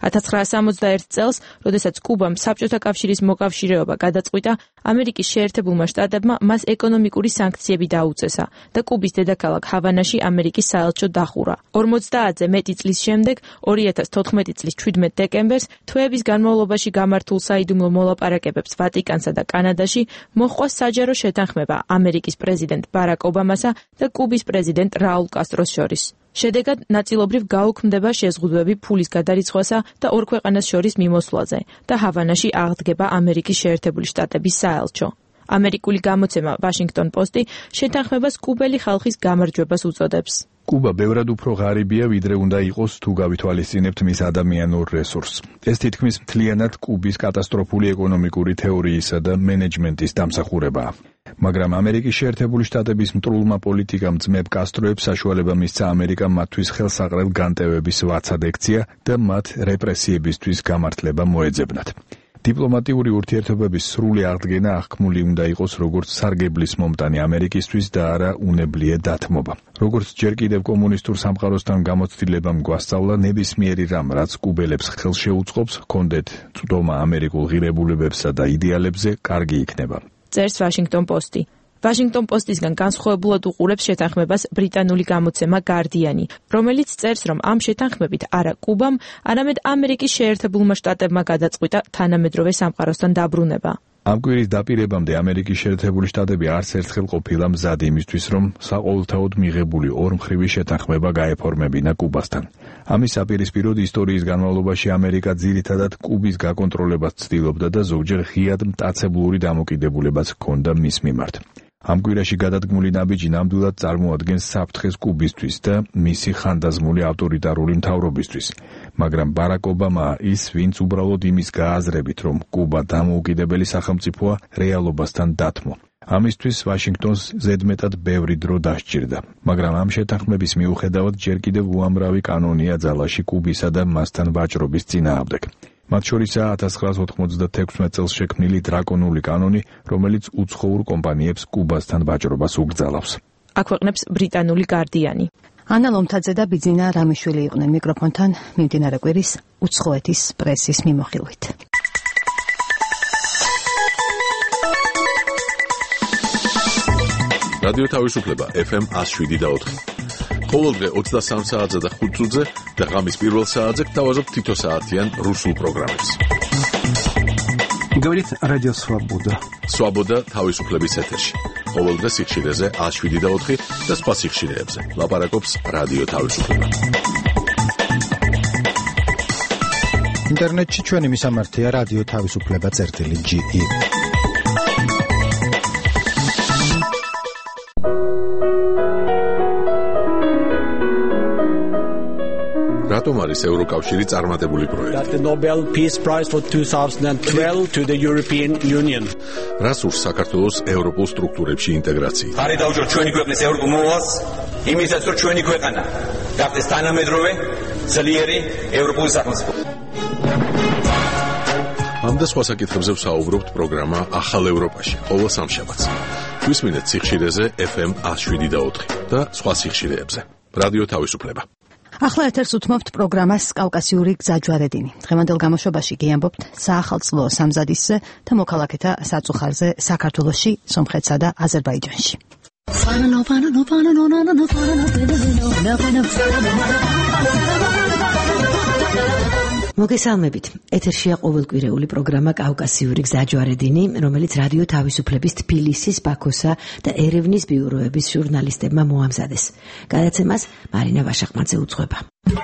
ათასცხრაასი ორმოცდაერთი წელს, როდესაც კუბამ საბჭოთა კავშირის მოკავშირეობა გადაწყვიტა, ამერიკის შეერთებულმა შტატებმა მას ეკონომიკური სანქციები დაუწესა და კუბის დედაქალაქ ჰავანაში ამერიკის საელჩო დახურა. ორმოცდაათზე მეტი წლის შემდეგ, ორი ათას თოთხმეტი წლის ჩვიდმეტ დეკემბერს, თვეების განმავლობაში გამართულ საიდუმლო მოლაპარაკებებს ვატიკანსა და კანადაში მოჰყვა საჯარო შეთანხმება ამერიკის პრეზიდენტ ბარაკ ობამასა და კუბის პრეზიდენტ რაულ კასტროს შორის. შედეგად ნაწილობრივ გაუქმდება შეზღუდვები ფულის გადარიცხვასა და ორ ქვეყანას შორის მიმოსვლაზე და ჰავანაში აღდგება ამერიკის შეერთებული შტატების საელჩო. ამერიკული გამოცემა Washington Post-ი შეთანხმებას კუბელი ხალხის გამარჯვებას უწოდებს. კუბა ბევრად უფრო ღარიბია, ვიდრე უნდა იყოს თუ გავითვალისწინებთ მის ადამიანურ რესურსს. ეს თითქმის მთლიანად კუბის კატასტროფული ეკონომიკური თეორიისა და მენეჯმენტის დამსახურებაა. მაგრამ ამერიკის შეერთებული შტატების მტრულმა პოლიტიკამ ძმებ კასტროებს საშუალება მისცა ამერიკამ მათთვის ხელსაყრელ განტევების ვაცად ექცია და მათ რეპრესიებისთვის გამართლება მოეძებნათ. დიპლომატიური ურთიერთობების სრული აღდგენა აღქმული უნდა იყოს როგორც სარგებლის მომტანი ამერიკისთვის და არა უნებლიე დათმობა. როგორც ჯერ კიდევ კომუნისტურ სამყაროსთან გამოცდილებამ გვასწავლა, ნებისმიერი რამ, რაც კუბელებს ხელს შეუწყობს, ჰქონდეთ წვდომა ამერიკულ ღირებულებებსა და იდეალებზე, კარგი იქნება. წერს Washington Post-ი. Washington Post-ისგან განსხვავებულად უყურებს შეთანხმებას ბრიტანული გამოცემა Guardian-ი, რომელიც წერს, რომ ამ შეთანხმებით არა კუბამ, არამედ ამერიკის შეერთებულმა შტატებმა გადაწყვიტა თანამედროვე სამყაროსთან დაბრუნება. ამ კვირის დაპირებამდე ამერიკის შეერთებული შტატები არც ერთხელ ყოფილა მზად იმისთვის, რომ საყოველთაოდ მიღებული ორმხრივი შეთანხმება გაეფორმებინა კუბასთან. ამის საპირისპიროდ ისტორიის განმავლობაში ამერიკა ძირითადად კუბის გაკონტროლებას ცდილობდა და ზოგჯერ ღიად მტაცებლური დამოკიდებულებაც ჰქონდა მის მიმართ. ამ კვირაში გადადგმული ნაბიჯი ნამდვილად წარმოადგენს საფრთხეს კუბისთვის და მისი ხანდაზმული ავტორიტარული მთავრობისთვის. მაგრამ ბარაკ ობამა ის, ვინც უბრალოდ იმის გააზრებით, რომ კუბა დამოუკიდებელი სახელმწიფოა, რეალობასთან დათმო. ამისთვის ვაშინგტონს ზედმეტად ბევრი დრო დასჭირდა. მაგრამ ამ შეთანხმების მიუხედავად ჯერ კიდევ უამრავი კანონია ძალაში კუბისა და მასთან ვაჭრობის წინააღმდეგ. მათ შორისაა ათასცხრაასი ოთხმოცდათექვსმეტ წელს შექმნილი დრაკონული კანონი, რომელიც უცხოურ კომპანიებს კუბასთან ვაჭრობას ugრძელავს. აქვეყნებს ბრიტანული Guardian-ი. ანა ლომთაძე და ბიძინა რამიშვილი იყვნენ მიკროფონთან მიმდინარე კვირის უცხოეთის პრესის მიმოხილვით. რადიო თავისუფლება F M one oh seven და ოთხი. ყოველდღე ოცდასამ საათზე და ხუთ წუთზე და ღამის პირველ საათზე გთავაზობთ თითო საათიან რუსულ პროგრამებს. Говорит Радио Свобода. Свобода თავისუფლების ეთერში. ყოველდღე სიხშირეზე one oh seven და ოთხი და სხვა სიხშირეებზე. ლაპარაკობს რადიო თავისუფლება. ინტერნეტში ჩვენი მისამართია რადიო თავისუფლება წერტილი G E. რატომ არის ევროკავშირი წარმატებული პროექტი? The Nobel Peace Prize for twenty twelve to the European Union. რას ურს საქართველოს ევროპულ სტრუქტურებში ინტეგრაცია? არის დაუჯო ჩვენი ქვეყნის ევროპულ მოვალს, იმისაც რომ ჩვენი ქვეყანა გახდეს თანამედროვე, ძლიერი ევროპული სახელმწიფო. ამ და სხვა საკითხებზე ვსაუბრობთ პროგრამა ახალ ევროპაში, ყოველ სამშაბათს. გვისმინეთ სიხშირეზე F M one oh seven და ოთხი და სხვა სიხშირეებზე. რადიო თავისუფლება. ახლა ეთერს უთმობთ პროგრამას კავკასიური გზაჯვარედინი. დღევანდელ გამოშვებაში გიამბობთ საახალწლო სამზადისზე და მოქალაქეთა საწუხარზე საქართველოში, სომხეთსა და აზერბაიჯანში. მოგესალმებით. ეთერშია ყოველკვირეული პროგრამა კავკასიური გზაჯვარედინი, რომელიც რადიო თავისუფლების თბილისის, ბაქოსა და ერევნის ბიუროების ჟურნალისტებმა მოამზადეს. გადაცემას მარინა ვაშახმაძე უძღვება.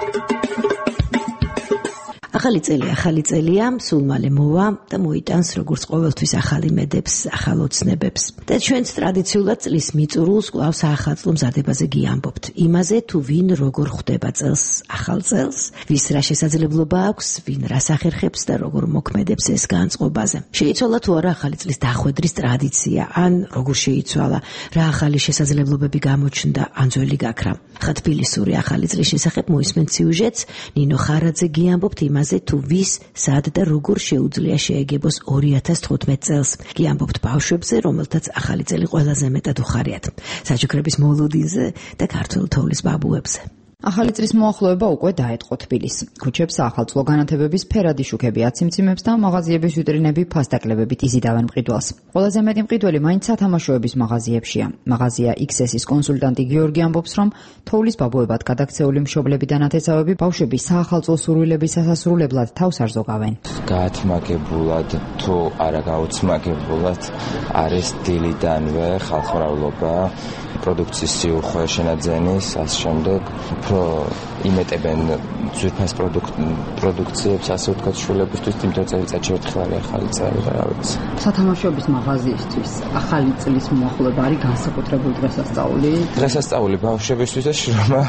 ახალი წელი ახალი წელია, სულ მალე მოვა და მოიტანს როგორც ყოველთვის ახალი მედებს, ახალ ოცნებებს. და ჩვენც ტრადიციულად წლის მიწურულს კვლავ საახალწლო მზადებაზე გიამბობთ. იმაზე თუ ვინ როგორ ხვდება წელს, ახალ წელს, ვის რა შესაძლებლობა აქვს, ვინ რას ახერხებს და როგორ მოქმედებს ეს განწყობაზე. შეიცვალა თუ არა ახალი წლის დახვედრის ტრადიცია, ან როგორ შეიცვალა, რა ახალი შესაძლებლობები გამოჩნდა, ან ძველი გაქრა. ხა თბილისური ახალი წლის შესახებ მოისმენთ სიუჟეტს, ნინო ხარაძე გიამბობთ იმაზე თუ ვის, სად და როგორ შეუძლია შეეგებოს ორი ათას თხუთმეტ წელს. გიამბობთ ბავშვებზე, რომელთაც ახალი წელი ყველაზე მეტად უხარიათ. საჩუქრების მოლოდინზე და ქართველ თოვლის ბაბუებზე. ახალი წლის მოახლოება უკვე დაეთყო თბილისს. ქუჩებს საახალწლო განათებების ფერადი შუქები აციმციმებს და მაღაზიების ვიტრინები ფასდაკლებებით იზიდავენ მყიდველს. ყველაზე მეტი მყიდველი მაინც სათამაშოების მაღაზიებშია. მაღაზია ექს ეს-ის კონსულტანტი გიორგი ამბობს, რომ თოვლის ბაბუებად გადაქცეული მშობლები და ნათესავები ბავშვების საახალწლო სურვილების სასასრულებლად თავს არ ზოგავენ. გაათმაგებულად თუ არა გაუცმაგებულად არის დილიდანვე ხალხმრავლობა, პროდუქციის სიუხვე, შენაძენის, ამ შემდეგ უფრო იმეტებენ ძვირფას პროდუქციებს, ასე ვთქვათ, შვილებისთვის, იმიტომ რომ წელიწადში ერთხელ არის ახალი წელი და რა ვიცი. სათამაშოების მაღაზიისთვის ახალი წლის მოახლოება არის განსაკუთრებული დღესასწაული. დღესასწაული ბავშვებისთვის და შრომა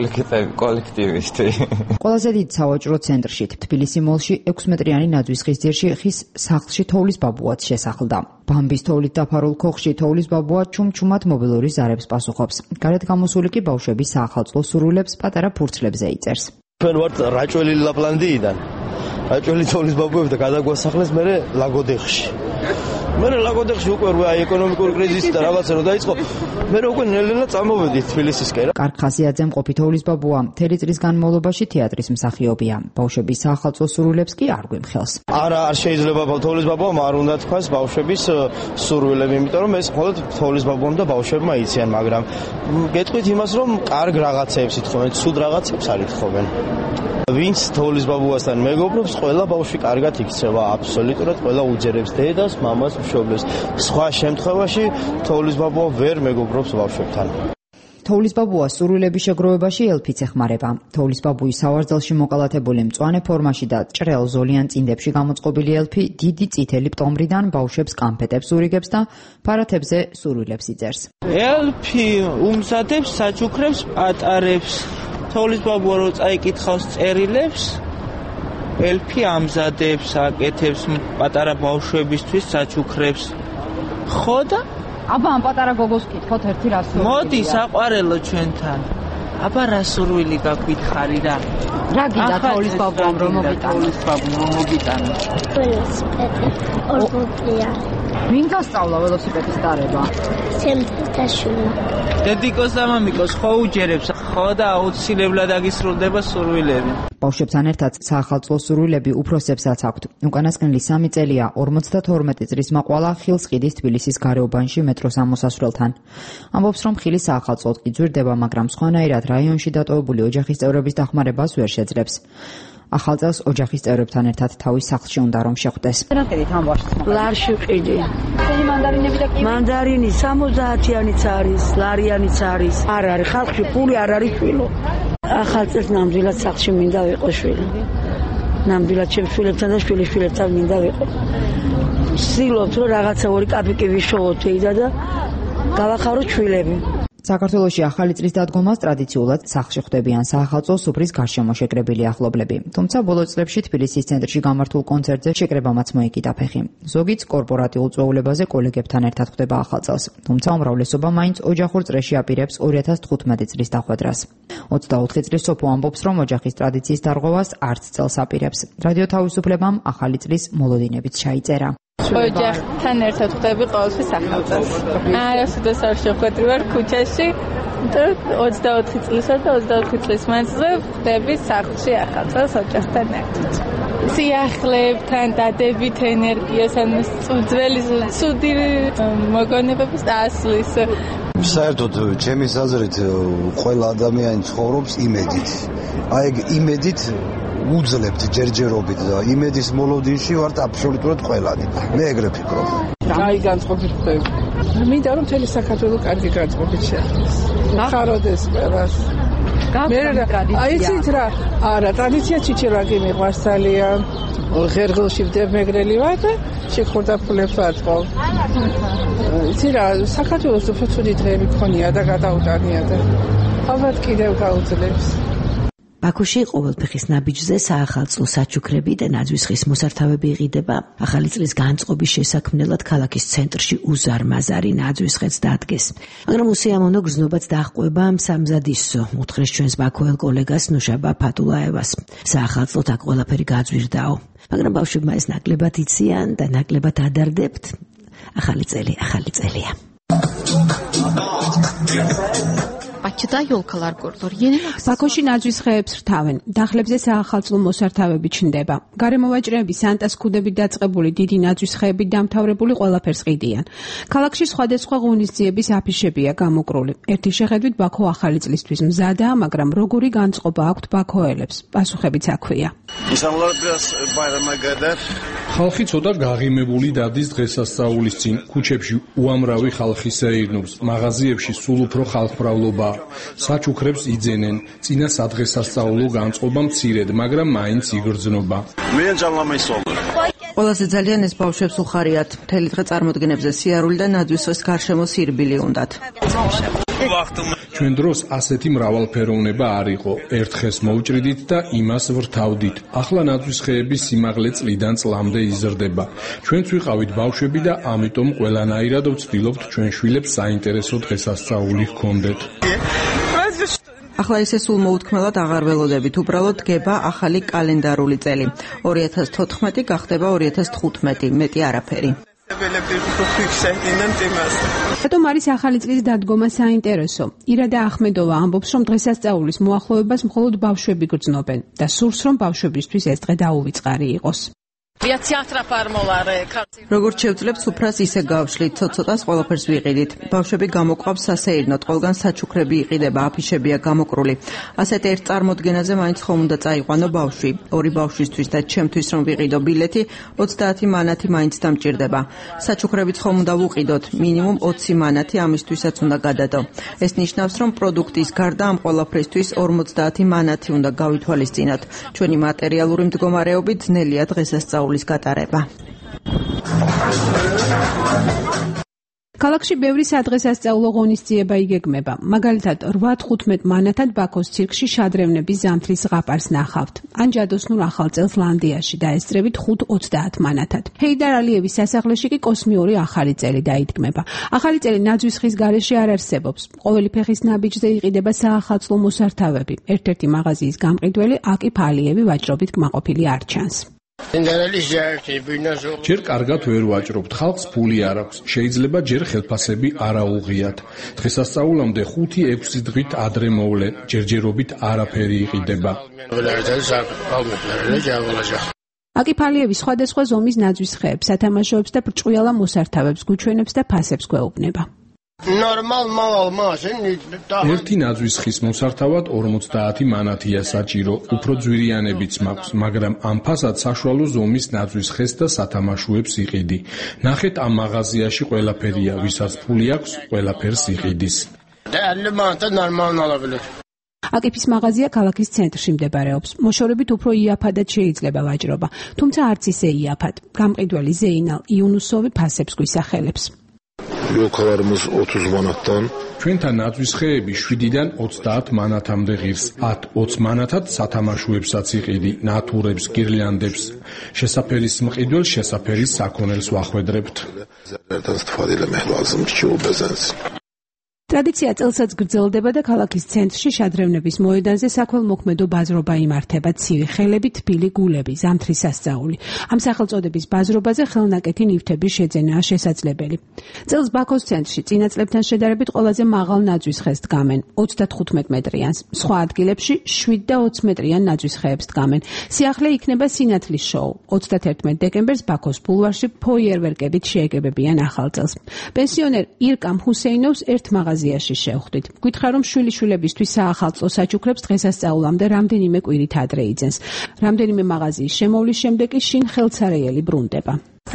კოლექტივისთვის. ყველაზე დიდ სავაჭრო ცენტრში, თბილისი მოლში ექვსმეტრიანი ნაძვის ხის ძირში ხის სახლში თოვლის ბაბუაც შესახლდა. ბამბის თოვლით დაფარულ ქოხში თოვლის ბაბუა ჩუმჩუმად მობილური ზარებს პასუხობს. გარეთ გამოსული კი ბავშვების საახალწლო სურვილებს პატარა ფურცლებზე იწერს. ჩვენ ვართ რაჭველი ლაპლანდიიდან. რაჭველი თოვლის ბაბუები და გადაგვასახლეს მერე ლაგოდეხში. მერე ლაგოდეხში უკვე აი ეკონომიკური კრიზისი და რაღაცა რო დაიწყო, მერე უკვე ნელ-ნელა წამოვედით თბილისისკენ. კარგ ხასიათზე მყოფი თოვლის ბაბუა მთელი წლის განმავლობაში თეატრის მსახიობია. ბავშვების საახალწლო სურვილებს კი არ გვიმხელს. არა, არ შეიძლება თოვლის ბაბუამ არ უნდა თქვას ბავშვების სურვილები, იმიტომ რომ ეს მხოლოდ თოვლის ბაბუამ და ბავშვებმა იციან, მაგრამ გეტყვით იმას, რომ კარგ რაღაცებს ითხოვენ, ცუდ რაღაცებს არ ითხოვენ. ვინც თოვლის ბაბუასთან მეგობრობს, ყველა ბავშვი კარგად იქცევა, აბსოლუტურად ყველა უჯერებს დედას, მამას, მშობლებს. სხვა შემთხვევაში თოვლის ბაბუა ვერ მეგობრობს ბავშვებთან. თოვლის ბაბუას სურვილების შეგროვებაში ელფიც ეხმარება. თოვლის ბაბუის სავარძელში მოკალათებული მწვანე ფორმაში და ჭრელ ზოლიან წინდებში გამოწყობილი ელფი დიდი წითელი პტომრიდან ბავშვებს კანფეტებს ურიგებს და ფარათებზე სურვილებს იწერს. ელფი უმზადებს საჩუქრებს პატარებს. თოვლის ბაბუა რო წაიკითხავს წერილებს, ელფი ამზადებს, აკეთებს პატარა ბავშვებისთვის საჩუქრებს. ხო და აბა ამ პატარა გოგოს კითხოთ ერთი რას. მოდი საყვარელო ჩვენთან. აბა რა სურვილი გაგვითხარი რა? რა გინდა თოვლის ბაბუამ რომ მოგიტანო? თოვლის ბაბუამ რომ მოგიტანო. ველოსიპედი, ორგულტია. ვინ გასწავლა ველოსიპედის დარება? ჩემთაშვილმა. დედიკოს და მამიკოს ხო უჯერებს, ხო და აუცილებლად აგისრულდება სურვილები. ბავშვებთან ერთად საახალწლო სურვილები უფროსებსაც აქვთ. უკანასკნელი სამი წელია ორმოცდათორმეტი წლის მაყვალა ხილს ყიდის თბილისის გარეუბანში მეტროს ამოსასვლელთან. ამბობს, რომ ხილი საახალწლოდ კი ძვირდება, მაგრამ სხვანაირად რაიონში დატოვებული ოჯახის წევრების დახმარებას ვერ შეძლებს. ახალ წელს ოჯახის წევრებთან ერთად თავის სახლში უნდა რომ შეხვდეს. ლარში ყიდი. მანდარინები და კივი. მანდარინი სამოცდაათიანიც არის, ლარიანიც არის. არ არის ხალხში პული არ არის შვილო. ახალ წელს ნამდვილად სახლში მინდა ვიყო შვილი. ნამდვილად ჩემ შვილებთან და შვილიშვილებთან მინდა ვიყო. ვცდილობთ რომ რაღაცა ორი კაპიკი ვიშოვოთ ეიდა და გავახაროთ შვილები. საქართველოში ახალი წლის დადგომას ტრადიციულად სახლში ხვდებიან საახალწლო სუფრის გარშემო შეკრებილი ახლობლები. თუმცა ბოლო წლებში თბილისის ცენტრში გამართულ კონცერტზე შეკრებამაც მოიკიდა ფეხი. ზოგიც კორპორატიულ წვეულებაზე კოლეგებთან ერთად ხვდება ახალ წელს. თუმცა უმრავლესობა მაინც ოჯახურ წრეში აპირებს ორი ათას თხუთმეტი წლის დახვედრას. ოცდაოთხი წლის სოფო ამბობს, რომ ოჯახის ტრადიციის დარღვევას არც წელს აპირებს. რადიო თავისუფლებამ ახალი წლის მოლოდინებიც ჩაიწერა. ოჯახთან ერთად ხვდები ყოველთვის ახალ წელს. არასოდეს არ შეხვედრი ვარ ქუჩაში, ოცდაოთხი წლისა და ოცდაოთხი წლის მანძილზე ხვდები სახლში ახალ წელს ოჯახთან ერთად. სიახლეებთან დადებით ენერგიას, ან ძველი ცუდი მოგონებების დასლის. საერთოდ ჩემი აზრით ყველა ადამიანი ცხოვრობს იმედით. აი ეგ იმედით უძლებთ ჯერჯერობით და იმედის მოლოდინში ვართ აბსოლუტურად ყველანი. მე ეგრე ფიქრობ. აი განწყობით ხდება. მინდა რომ მთელი საქართველო კარგი განწყობით შეხვდეს. ხაროდეს ყველას. მე აი ცით რა, არა ტრადიცია ჩიჩილაკი მიყვარს ძალიან. ღერღილში ვდებმეგრელი ვარ და შეხურდა ფულებს ვაწყობ. იცი რა, საქართველოს უფრო ცუდი დღეები ქონია და გადაუტანია და ალბათ კიდევ გაუძლებს. ბაქოში ყოველფეხის ნაბიჯზე საახალწლო საჩუქრები და ნაძვის ხის მოსართავები იყიდება. ახალი წლის განწყობის შესაქმნელად ქალაქის ცენტრში უზარმაზარი ნაძვის ხეც დადგეს. მაგრამ უსიამოვნო გრძნობაც დაჰყვება სამზადისო, უთხრეს ჩვენს ბაქოელ კოლეგას ნუშაბა ფატულაევას. საახალწლოდ აქ ყველაფერი გაძვირდაო. მაგრამ ბავშვებმა ეს ნაკლებად იციან და ნაკლებად ადარდებთ. ახალი წელი, ახალი წელია. Bakıda yolkalar qurulur. Yeni Bakოში ნაძვის ხეებს რთავენ. დახლებზე საახალწლო მოსართავები ჩნდება. გარემოვაჭრეები სანტას ქუდებით დაწყებული დიდი ნაძვის ხეებით დამთავრებული ყველაფერს ყიდიან. ქალაქში სხვადასხვა ღონისძიების აფიშებია გამოკრული. ერთი შეხედვით ბაქო ახალი წლისთვის მზადაა, მაგრამ როგორი განწყობა აქვთ ბაქოელებს? პასუხებიც აქვეა. ხალხი ცოტა გაღიმებული დადის დღესასწაულის წინ. ქუჩებში უამრავი ხალხი სეირნობს, მაღაზიებში სულ უფრო ხალხმრავლობაა. საჩუქრებს იძენენ, წინა სადღესასწაულო განწყობა მცირედ, მაგრამ მაინც იგრძნობა. ყველაზე ძალიან ეს ბავშვებს უხარიათ. მთელი დღე წარმოდგენებზე სიარული და ნაძვისხის გარშემო სირბილი უნდათ. ჩვენ დროს ასეთი მრავალფეროვნება არ იყო. ერთ ხეს მოვჭრიდით და იმას ვრთავდით. ახლა ნაძვის ხეების სიმაღლე წლიდან წლამდე იზრდება. ჩვენც ვიყავით ბავშვები და ამიტომ ყველანაირად ვცდილობთ ჩვენ შვილებს საინტერესო დღესასწაული ჰქონდეთ. ახლა ისე სულ მოუთქმელად აღარ ველოდებით, უბრალოდ დგება ახალი კალენდარული წელი. ორი ათას თოთხმეტი გახდება ორი ათას თხუთმეტი, მეტი არაფერი. რატომ არის ახალი წლის დადგომა საინტერესო? ირადა ახმედოვა ამბობს, რომ დღესასწაულის მოახლოებას მხოლოდ ბავშვები გრძნობენ და სურს, რომ ბავშვებისთვის ეს დღე დაუვიწყარი იყოს. როგორც შევძლებთ, სუფრას ისე გავშლით, ცოტ-ცოტას ყველაფერს ვიყიდით. ბავშვები გამოყვავს სასეირნოდ, ყველგან საჩუქრები იყიდება, აფიშებია გამოკრული. ასეთ ერთ წარმოდგენაზე მაინც ხომ უნდა წაიყვანო ბავშვი. ორი ბავშვისთვის და ჩემთვის რომ ვიყიდო ბილეთი, ოცდაათი მანათი მაინც დამჭირდება. საჩუქრებიც ხომ უნდა ვუყიდოთ, მინიმუმ ოცი მანათი ამისთვისაც უნდა გადადო. ეს ნიშნავს, რომ პროდუქტის გარდა ამ ყველაფრისთვის ორმოცდაათი მანათი უნდა გავითვალისწინოთ. ჩვენი მატერიალური მდგომარეობით ძნელია დღესასწაული გატარება. ქალაქში ბევრი სადღესასწაულო ღონისძიება იგეგმება. მაგალითად, რვა თხუთმეტ მანათად ბაქოს ცირკში შადრევნების ზამთრის ზღაპარს ნახავთ. ან ჯადოსნურ ახალ წელს ლანდიაში დაესწრებით ხუთ ოცდაათ მანათად. ჰეიდარ ალიევის სასახლეში კი კოსმიური ახალი წელი დაიდგმება. ახალი წელი ნაძვის ხის გარეშე არ არსებობს. ყოველი ფეხის ნაბიჯზე იყიდება საახალწლო მოსართავები. ერთ-ერთი მაღაზიის გამყიდველი აკიფ ალიევი ვაჭრობით კმაყოფილი არ ჩანს. ჯერ კარგად ვერ ვაჭრობთ, ხალხს ფული არ აქვს. შეიძლება ჯერ ხელფასები არაუღიათ. დღესასწაულამდე ხუთი ექვსი დღით ადრე მოვლე, ჯერჯერობით არაფერი იყიდება. აკიფ ალიევი სხვადასხვა ზომის ნაძვის ხეებს, სათამაშოებს და ბრჭყვიალა მოსართავებს, გუჩვენებს და ფასებს გვეუბნება. ერთი ნაძვის ხის მოსართავად ორმოცდაათი მანათია საჭირო, უფრო ძვირიანებიც მაქვს, მაგრამ ამ ფასად საშუალო ზომის ნაძვის ხეს და სათამაშოებს იყიდი. ნახეთ ამ მაღაზიაში ყველაფერია, ვისაც ფული აქვს, ყველაფერს იყიდის. აკიფის მაღაზია ქალაქის ცენტრში მდებარეობს. მოშორებით უფრო იაფადად შეიძლება ვაჭრობა, თუმცა არც ისე იაფად. გამყიდველი ზეინალ იუნუსოვი ფასებს გვისახელებს. ოცდაათი მანათთან ჩვენთან ნაძვის ხეები შვიდიდან ოცდაათ მანათამდე ღირს. ათ ოცი მანათად სათამაშოებსაც იყიდი, ნათურებს, გირლანდებს. შესაფერის მყიდველს შესაფერის საქონელს ვახვედრებთ. ტრადიცია წელსაც გრძელდება და ქალაქის ცენტრში შადრევნების მოედანზე საქველმოქმედო ბაზრობა იმართება. ცივი ხელები, თბილი გულები, ზამთრის სასწაული. ამ სახელწოდების ბაზრობაზე ხელნაკეთი ნივთების შეძენაა შესაძლებელი. წელს ბაქოს ცენტრში წინა წლებთან შედარებით ყველაზე მაღალ ნაძვის ხეს დგამენ, ოცდათხუთმეტ მეტრიანს. სხვა ადგილებში შვიდ და ოცი მეტრიან ნაძვის ხეებს დგამენ. სიახლე იქნება სინათლის შოუ. ოცდათერთმეტ დეკემბერს ბაქოს ბულვარში ფოიერვერკებით შეეგებებიან ახალ წელს. პენსიონერ ირკამ ჰუსეინოვს ერთ მაღაზიაში შევხვდით. გითხრა რომ შვილიშვილებისთვის საახალწლო საჩუქრებს დღესასწაულამდე რამდენიმე კვირით ადრე იძენს. რამდენიმე მაღაზიის შემოვლის შემდეგ კი შინ ხელცარიელი ბრუნდება.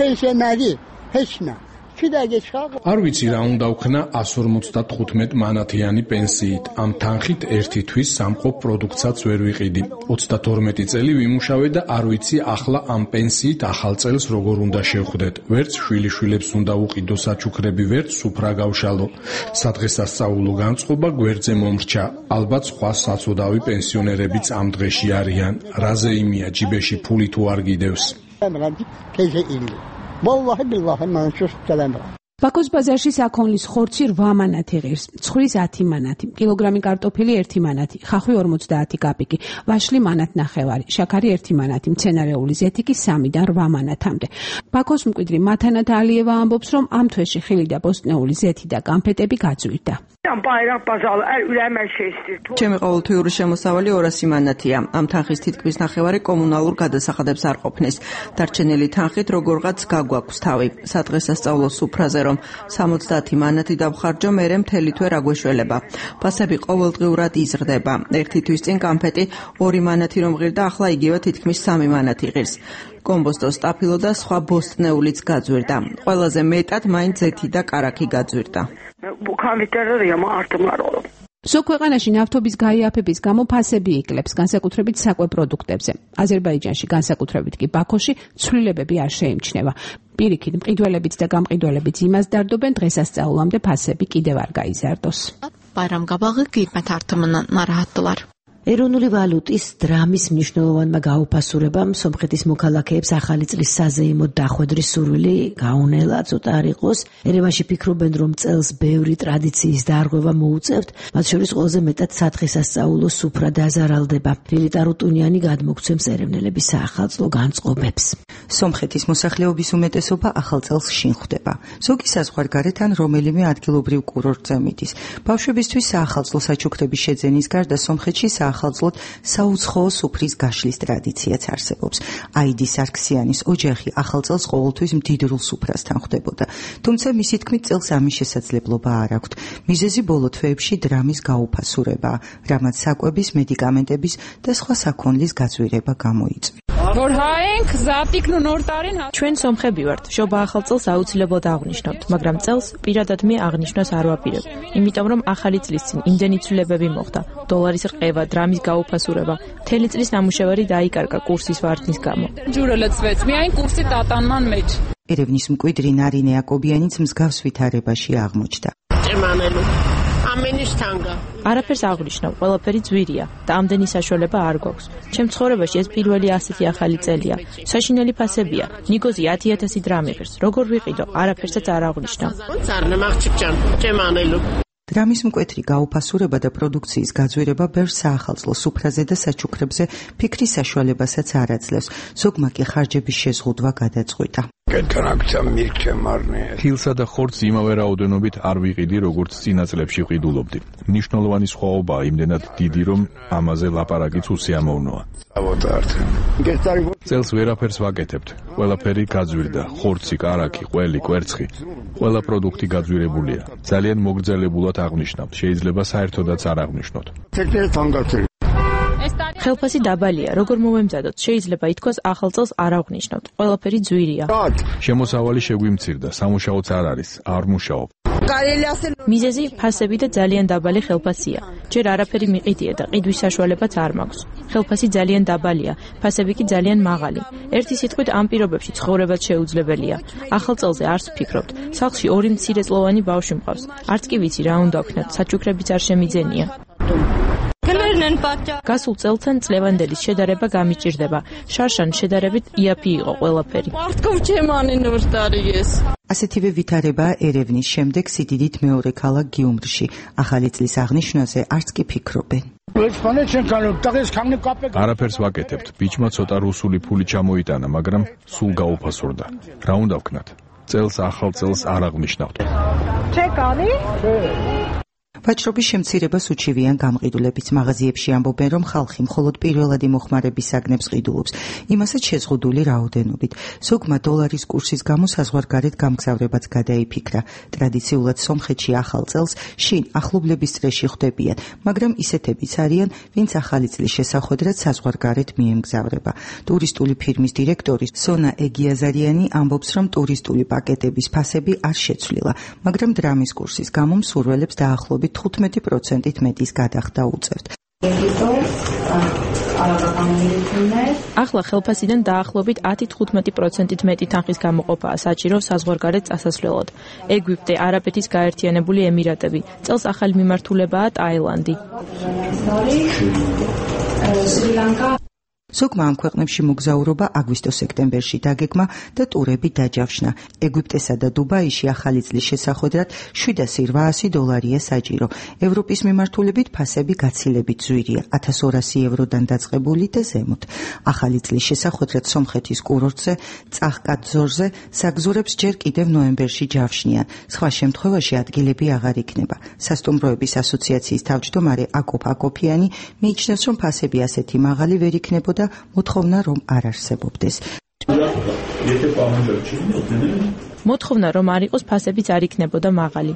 არ ვიცი რა უნდა ვქნა εκατს ორმოცდათხუთმეტ მანათიანი პენსიით. ამ თანხით ერთი თვის სამყოფ პროდუქტსაც ვერ ვიყიდი. ოცდათორმეტი წელი ვიმუშავე და არ ვიცი ახლა ამ პენსიით ახალ წელს როგორ უნდა შევხვდეთ. ვერც შვილიშვილებს უნდა უყიდო საჩუქრები, ვერც სუფრა გავშალო. სადღესასწაულო განწყობა გვერდზე მომრჩა. ალბათ სხვა საცოდავი პენსიონერებიც ამ დღეში არიან. რაზე იმია ჯიბეში ფული თუ არ გიდევს. ბაქოს ბაზარში საქონლის ხორცი რვა მანათი ღირს, ცხვრის ათი მანათი, კილოგრამი კარტოფილი ერთი მანათი, ხახვი ორმოცდაათი კაპიკი, ვაშლი მანათნახევარი, შაქარი ერთი მანათი, მცენარეული ზეთი კი სამიდან რვა მანათამდე. ბაქოს მკვიდრი მათანათ ალიევა ამბობს, რომ ამ თვეში ხილი და ბოსტნეული ზეთი და კანფეტები გაძვირდა. ჩემი ყოველთვიური შემოსავალი ორასი მანათია. ამ თანხის თითქმის ნახევარი კომუნალურ გადასახადებს არ ყოფნის. დარჩენილი თანხით როგორღაც გაგვაქვს თავი. სადღესასწაულო სუფრაზე რომ სამოცდაათი მანათი დავხარჯო, მერე მთელი თვე რა გვეშველება. ფასები ყოველდღიურად იზრდება. ერთი თვის წინ კანფეტი ორი მანათი რომ ღირდა, ახლა იგივე თითქმის სამი მანათი ღირს. კომბოსტო, სტაფილო და სხვა ბოსტნეულიც გაძვირდა. ყველაზე მეტად მაინც ზეთი და კარაქი გაძვირდა. ზოგ ქვეყანაში ნავთობის გაიაფების გამო ფასები იკლებს, განსაკუთრებით საკვებ პროდუქტებზე. აზერბაიჯანში, განსაკუთრებით კი ბაქოში, ცვლილებები არ შეიმჩნევა. პირიქით, მყიდველებიც და გამყიდველებიც იმას დარდობენ, დღესასწაულამდე ფასები კიდევ არ გაიზარდოს. Bayramqabağı qiymət artımından narahatdılar. ეროვნული ვალუტის დრამის მნიშვნელოვანმა გაუფასურებამ სომხეთის მოქალაქეებს ახალი წლის საზეიმოდ დახვედრის სურვილი გაუნელა, ცოტა არ იყოს. ერევანში ფიქრობენ, რომ წელს ბევრი ტრადიციის დარღვევა მოუწევთ, მათ შორის ყველაზე მეტად სათხესასწაულო სუფრა დაზარალდება. ილიტარო ტუნიანი გადმოგცემს ერევნელების საახალწლო განწყობებს. სომხეთის მოსახლეობის უმეტესობა ახალ წელს შინ ხვდება. ზოგი საზღვარგარეთ ან რომელიმე ადგილობრივ კურორტზე მიდის. ბავშვებისთვის საახალწლო საჩუქრების შეძენის გარდა სომხეთში ახალწლოდ საუცხოო სუფრის გაშლის ტრადიციაც არსებობს. აიდი სარქსიანის ოჯახი ახალ წელს ყოველთვის მდიდრულ სუფრასთან ხვდებოდა. თუმცა მისი თქმით წელს ამის შესაძლებლობა არ აქვთ. მიზეზი ბოლო თვეებში დრამის გაუფასურებაა, რამაც საკვების, მედიკამენტების და სხვა საქონლის გაძვირება გამოიწვია. ჩვენ სომხები ვართ, შობა ახალ წელს აუცილებლად აღნიშნავთ, მაგრამ წელს პირადად მე აღნიშნოს არ ვაპირებ, იმიტომ რომ ახალი წლის წინ იმდენი ცვლილებები მოხდა, დოლარის რყევა, დრამის გაუფასურება, მთელი წლის ნამუშევარი დაიკარგა კურსის ვარდნის გამო. ერევნის მკვიდრი ნარინე აკობიანიც მსგავს ვითარებაში აღმოჩნდა. არაფერს აღნიშნავ, ყველაფერი ძვირია და ამდენი საშუალება არ გვაქვს. ჩემ ცხოვრებაში ეს პირველი ასეთი ახალი წელია. საშინელი ფასებია. ნიგოზი ათი ათასი დრამი ღირს. როგორ ვიყიდო, არაფერსაც არ აღნიშნავ. დრამის მკვეთრი გაუფასურება და პროდუქციის გაძვირება ბევრ საახალწლო სუფრაზე და საჩუქრებზე ფიქრის საშუალებასაც არ აძლევს. ზოგმა კი ხარჯების შეზღუდვა გადაწყვიტა. ხილსა და ხორცს იმავე რაოდენობით არ ვიყიდი, როგორც წინა წლებში ვყიდულობდი. მნიშვნელოვანი სხვაობაა იმდენად დიდი, რომ ამაზე ლაპარაკიც უსიამოვნოა. წელს ვერაფერს ვაკეთებთ. ყველაფერი გაძვირდა, ხორცი, კარაქი, ყველი, კვერცხი. ყველა პროდუქტი გაძვირებულია. ძალიან მოგრძელებულად აღნიშნავთ. შეიძლება საერთოდაც არ აღნიშნოთ. ხელფასი დაბალია, როგორ მოვემზადოთ? შეიძლება ითქვას ახალ წელს არ აღნიშნავთ. ყველაფერი ძვირია. შემოსავალი შეგვიმცირდა, სამუშაოც არ არის, არ მუშაობ. მიზეზი ფასები და ძალიან დაბალი ხელფასია. ჯერ არაფერი მიყიდია და ყიდვის საშუალებაც არ მაქვს. ხელფასი ძალიან დაბალია, ფასები კი ძალიან მაღალი. ერთი სიტყვით ამ პირობებში ცხოვრებაც შეუძლებელია. ახალ წელზე არც ვფიქრობთ. სახლში ორი მცირეწლოვანი ბავშვი მყავს. არც კი ვიცი რა უნდა ვქნათ, საჩუქრებიც არ შემიძენია. გასულ წელთან წლევანდელის შედარება გამიჭირდება. შარშან შედარებით იაფი იყო ყველაფერი. ასეთივე ვითარებაა ერევნის შემდეგ სიდიდით მეორე ქალაქ გიუმრში. ახალი წლის აღნიშვნაზე არც კი ფიქრობენ. არაფერს ვაკეთებთ. ბიჭმა ცოტა რუსული ფული ჩამოიტანა, მაგრამ სულ გაუფასურდა. რა უნდა ვქნათ? წელს ახალ წელს არ აღნიშნავთ. ვაჭრობის შემცირებას უჩივიან გამყიდულებიც. მაღაზიებში ამბობენ, რომ ხალხი მხოლოდ პირველადი მოხმარების საგნებს ყიდულობს, იმასაც შეზღუდული რაოდენობით. ზოგმა დოლარის კურსის გამო საზღვარგარეთ გამგზავრებაც გადაიფიქრა. ტრადიციულად სომხეთში ახალ წელს შინ ახლობლების წრეში ხვდებიან, მაგრამ ისეთებიც არიან, ვინც ახალი წლის შესახვედრად საზღვარგარეთ მიემგზავრება. ტურისტული ფირმის დირექტორი სონა ეგიაზარიანი ამბობს, რომ ტურისტული პაკეტების ფასები არ შეცვლილა, მაგრამ დრამის კურსის გამო მსურველებს დაახლოებით თხუთმეტი პროცენტით მეტის გადახდა უწევთ. ახლა ხელფასიდან დაახლოებით ათი-თხუთმეტი პროცენტით მეტი თანხის გამოყოფაა საჭირო საზღვარგარეთ წასასვლელად. ეგვიპტე, არაბეთის გაერთიანებული ემირატები, წელს ახალი მიმართულებაა ტაილანდი. ზოგმა ამ ქვეყნებში მოგზაურობა აგვისტო-სექტემბერში დაგეგმა და ტურები დაჯავშნა. ეგვიპტესა და დუბაიში ახალი წლის შესახვედრად შვიდას რვაასი დოლარია საჭირო. ევროპის მიმართულებით ფასები გაცილებით ძვირია, ათას ორასი ევროდან დაწყებული და ზემოთ. ახალი წლის შესახვედრად სომხეთის კურორტზე, წახკადზორზე საგზურებს ჯერ კიდევ ნოემბერში ჯავშნიან. სხვა შემთხვევაში ადგილები აღარ იქნება. სასტუმროების ასოციაციის თავმჯდომარე აკოფ აკოფიანი მიიჩნევს, რომ ფასები ასეთი მაღალი ვერ იქნებოდა მოთხოვნა რომ არ არსებობდეს. მოთხოვნა რომ არ იყოს ფასებიც არ იქნებოდა მაღალი.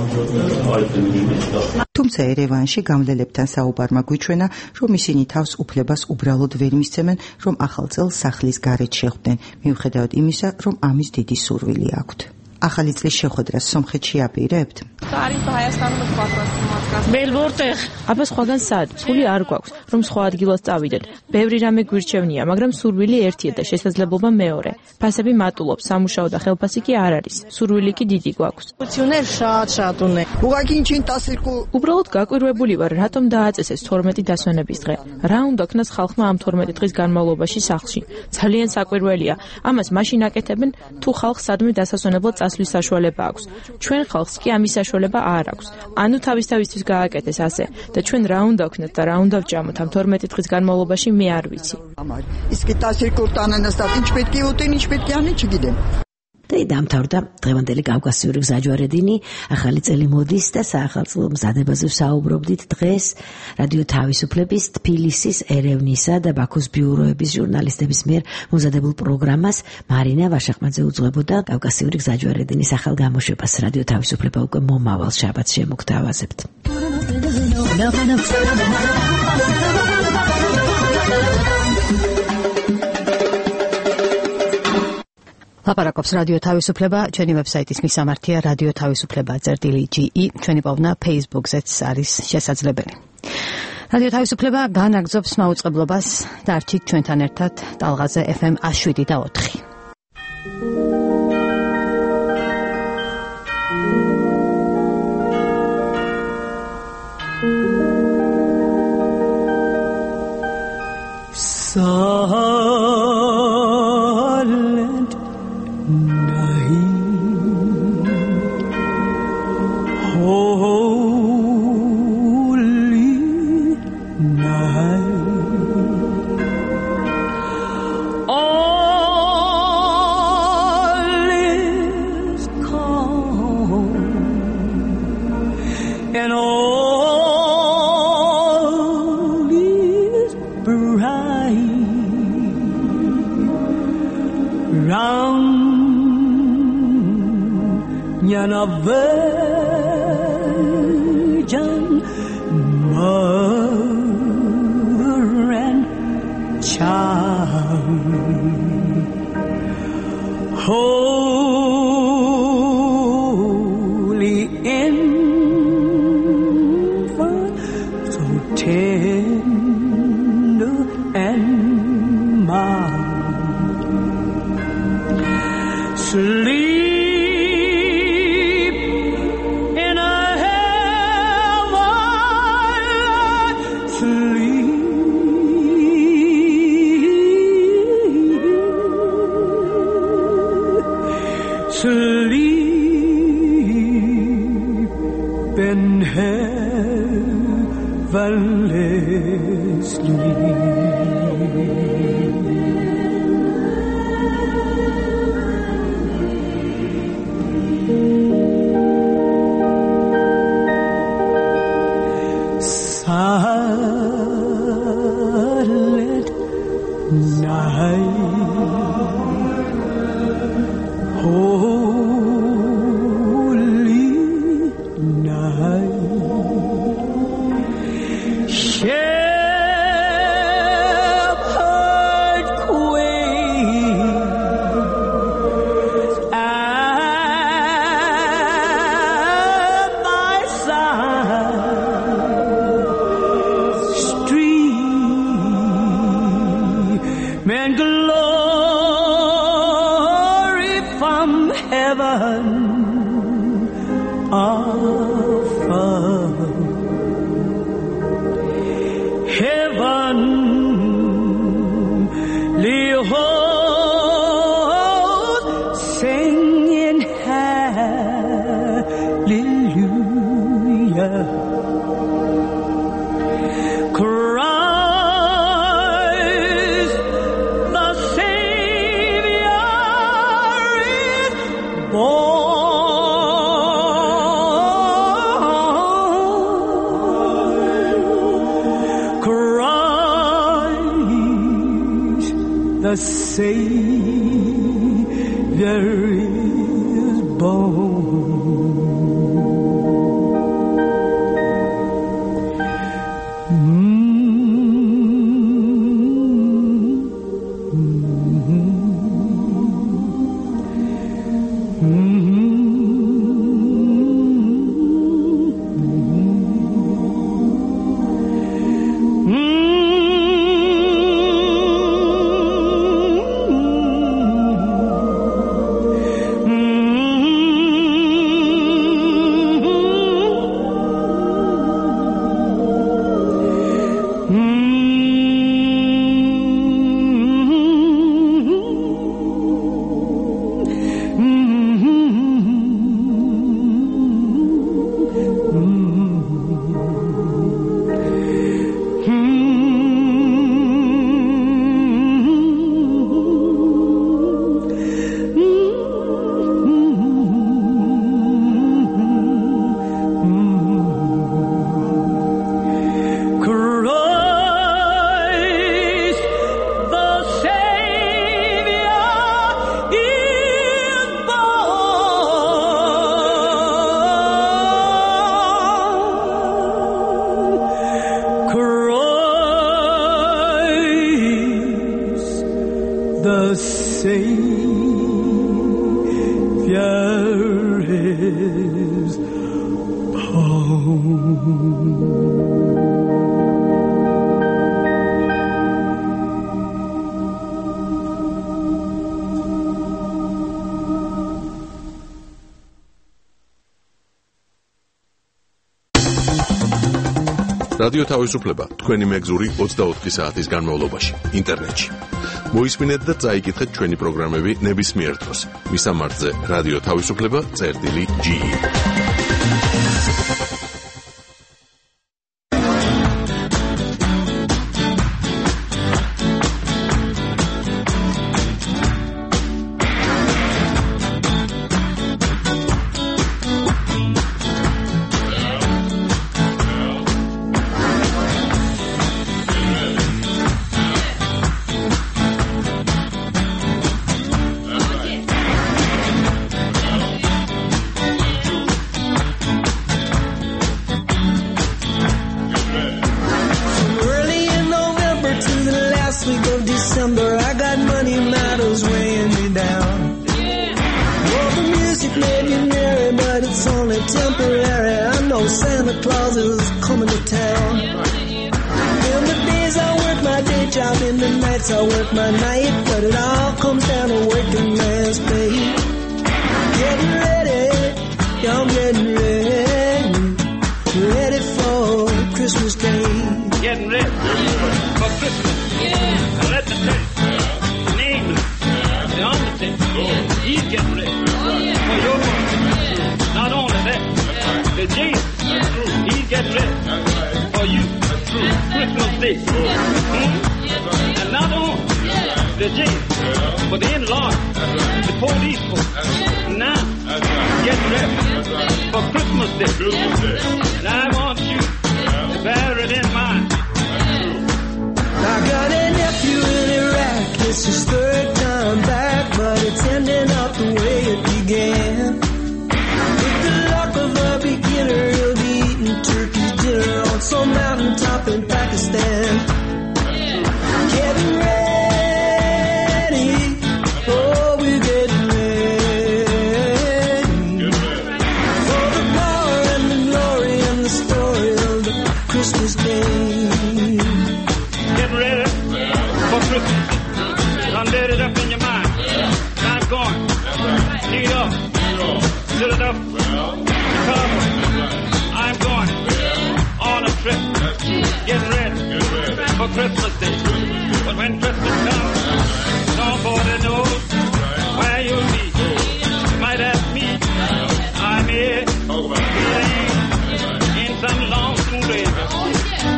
თუმცა ერევანში გამლელებთან საუბარმა გვიჩვენა, რომ ისინი თავს უფლებას უბრალოდ ვერ მისცემენ, რომ ახალ წელს სახლის გარეთ შეხვდნენ, მიუხედავად იმისა, რომ ამის დიდი სურვილი აქვთ. ახალი წლის შეხვედრას სომხეთში აპირებთ? აბა სხვაგან სად? ფული არ გვაქვს, რომ სხვა ადგილას წავიდეთ. ბევრი რამე გვირჩევნია, მაგრამ სურვილი ერთია და შესაძლებლობა მეორე. ფასები მატულობს, სამუშაო და ხელფასი კი არ არის. სურვილი კი დიდი გვაქვს. უბრალოდ გაკვირვებული ვარ, რატომ დააწესეს თორმეტი დასვენების დღე. რა უნდა ქნას ხალხმა ამ თორმეტი დღის განმავლობაში სახლში? ძალიან საკვირველია. ამას მაშინ აკეთებენ, თუ ხალხს სადმე დასასვენებლად წასვლის საშუალება აქვს. ჩვენ ხალხს კი ამის საშუალება არ აქვს. ანუ თავის-თავისთვის გააკეთეს ასე და ჩვენ რა უნდა ვქნათ და რა უნდა ვჭამოთ ამ თორმეტი დღის განმავლობაში მე არ ვიცი. და დამთავრდა დღევანდელი კავკასიური გზაჯვარედინი. ახალი წელი მოდის და საახალწლო მზადებაზე ვსაუბრობდით დღეს რადიო თავისუფლების, თბილისის, ერევნისა და ბაქოს ბიუროების ჟურნალისტების მიერ მომზადებულ პროგრამას მარინა ვაშახმაძე უძღვებოდა. კავკასიური გზაჯვარედინის ახალ გამოშვებას რადიო თავისუფლება უკვე მომავალ შაბათს შემოგთავაზებთ. ლაპარაკობს რადიო თავისუფლება, ჩვენი ვებსაიტის მისამართია რადიო თავისუფლება წერტილი ჯი ი, ჩვენი პოვნა Facebook-ზეც არის შესაძლებელი. რადიო თავისუფლება განაგრძობს მაუწყებლობას და არჩით ჩვენთან ერთად ტალღაზე ეფ ემ ათი შვიდი და ოთხი. Silent a virgin mother and child. Holy infant, so tender and mild. Sleep. Sleep in heavenly sleep. Silent night. Holy night, shepherd queen at my side, stream and glory. Christ, the Savior, is born. Christ, the Savior, is born. რადიო თავისუფლება თქვენი მეგზური ოცდაოთხი საათის განმავლობაში ინტერნეტში. მოისმინეთ და წაიკითხეთ ჩვენი პროგრამები ნებისმიერ დროს. მისამართზე რადიო თავისუფლება წერტილი ჯი.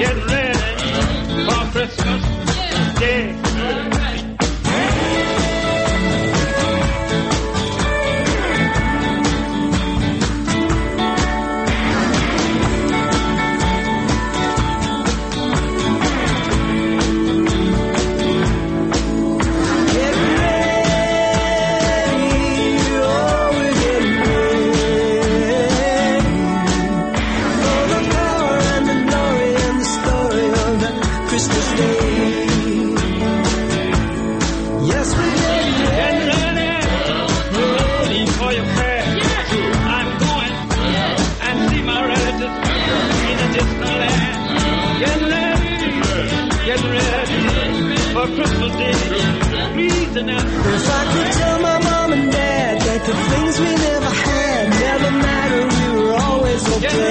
Get ready for Christmas Day. If I could tell my mom and dad that the things we never had never matter, we were always okay.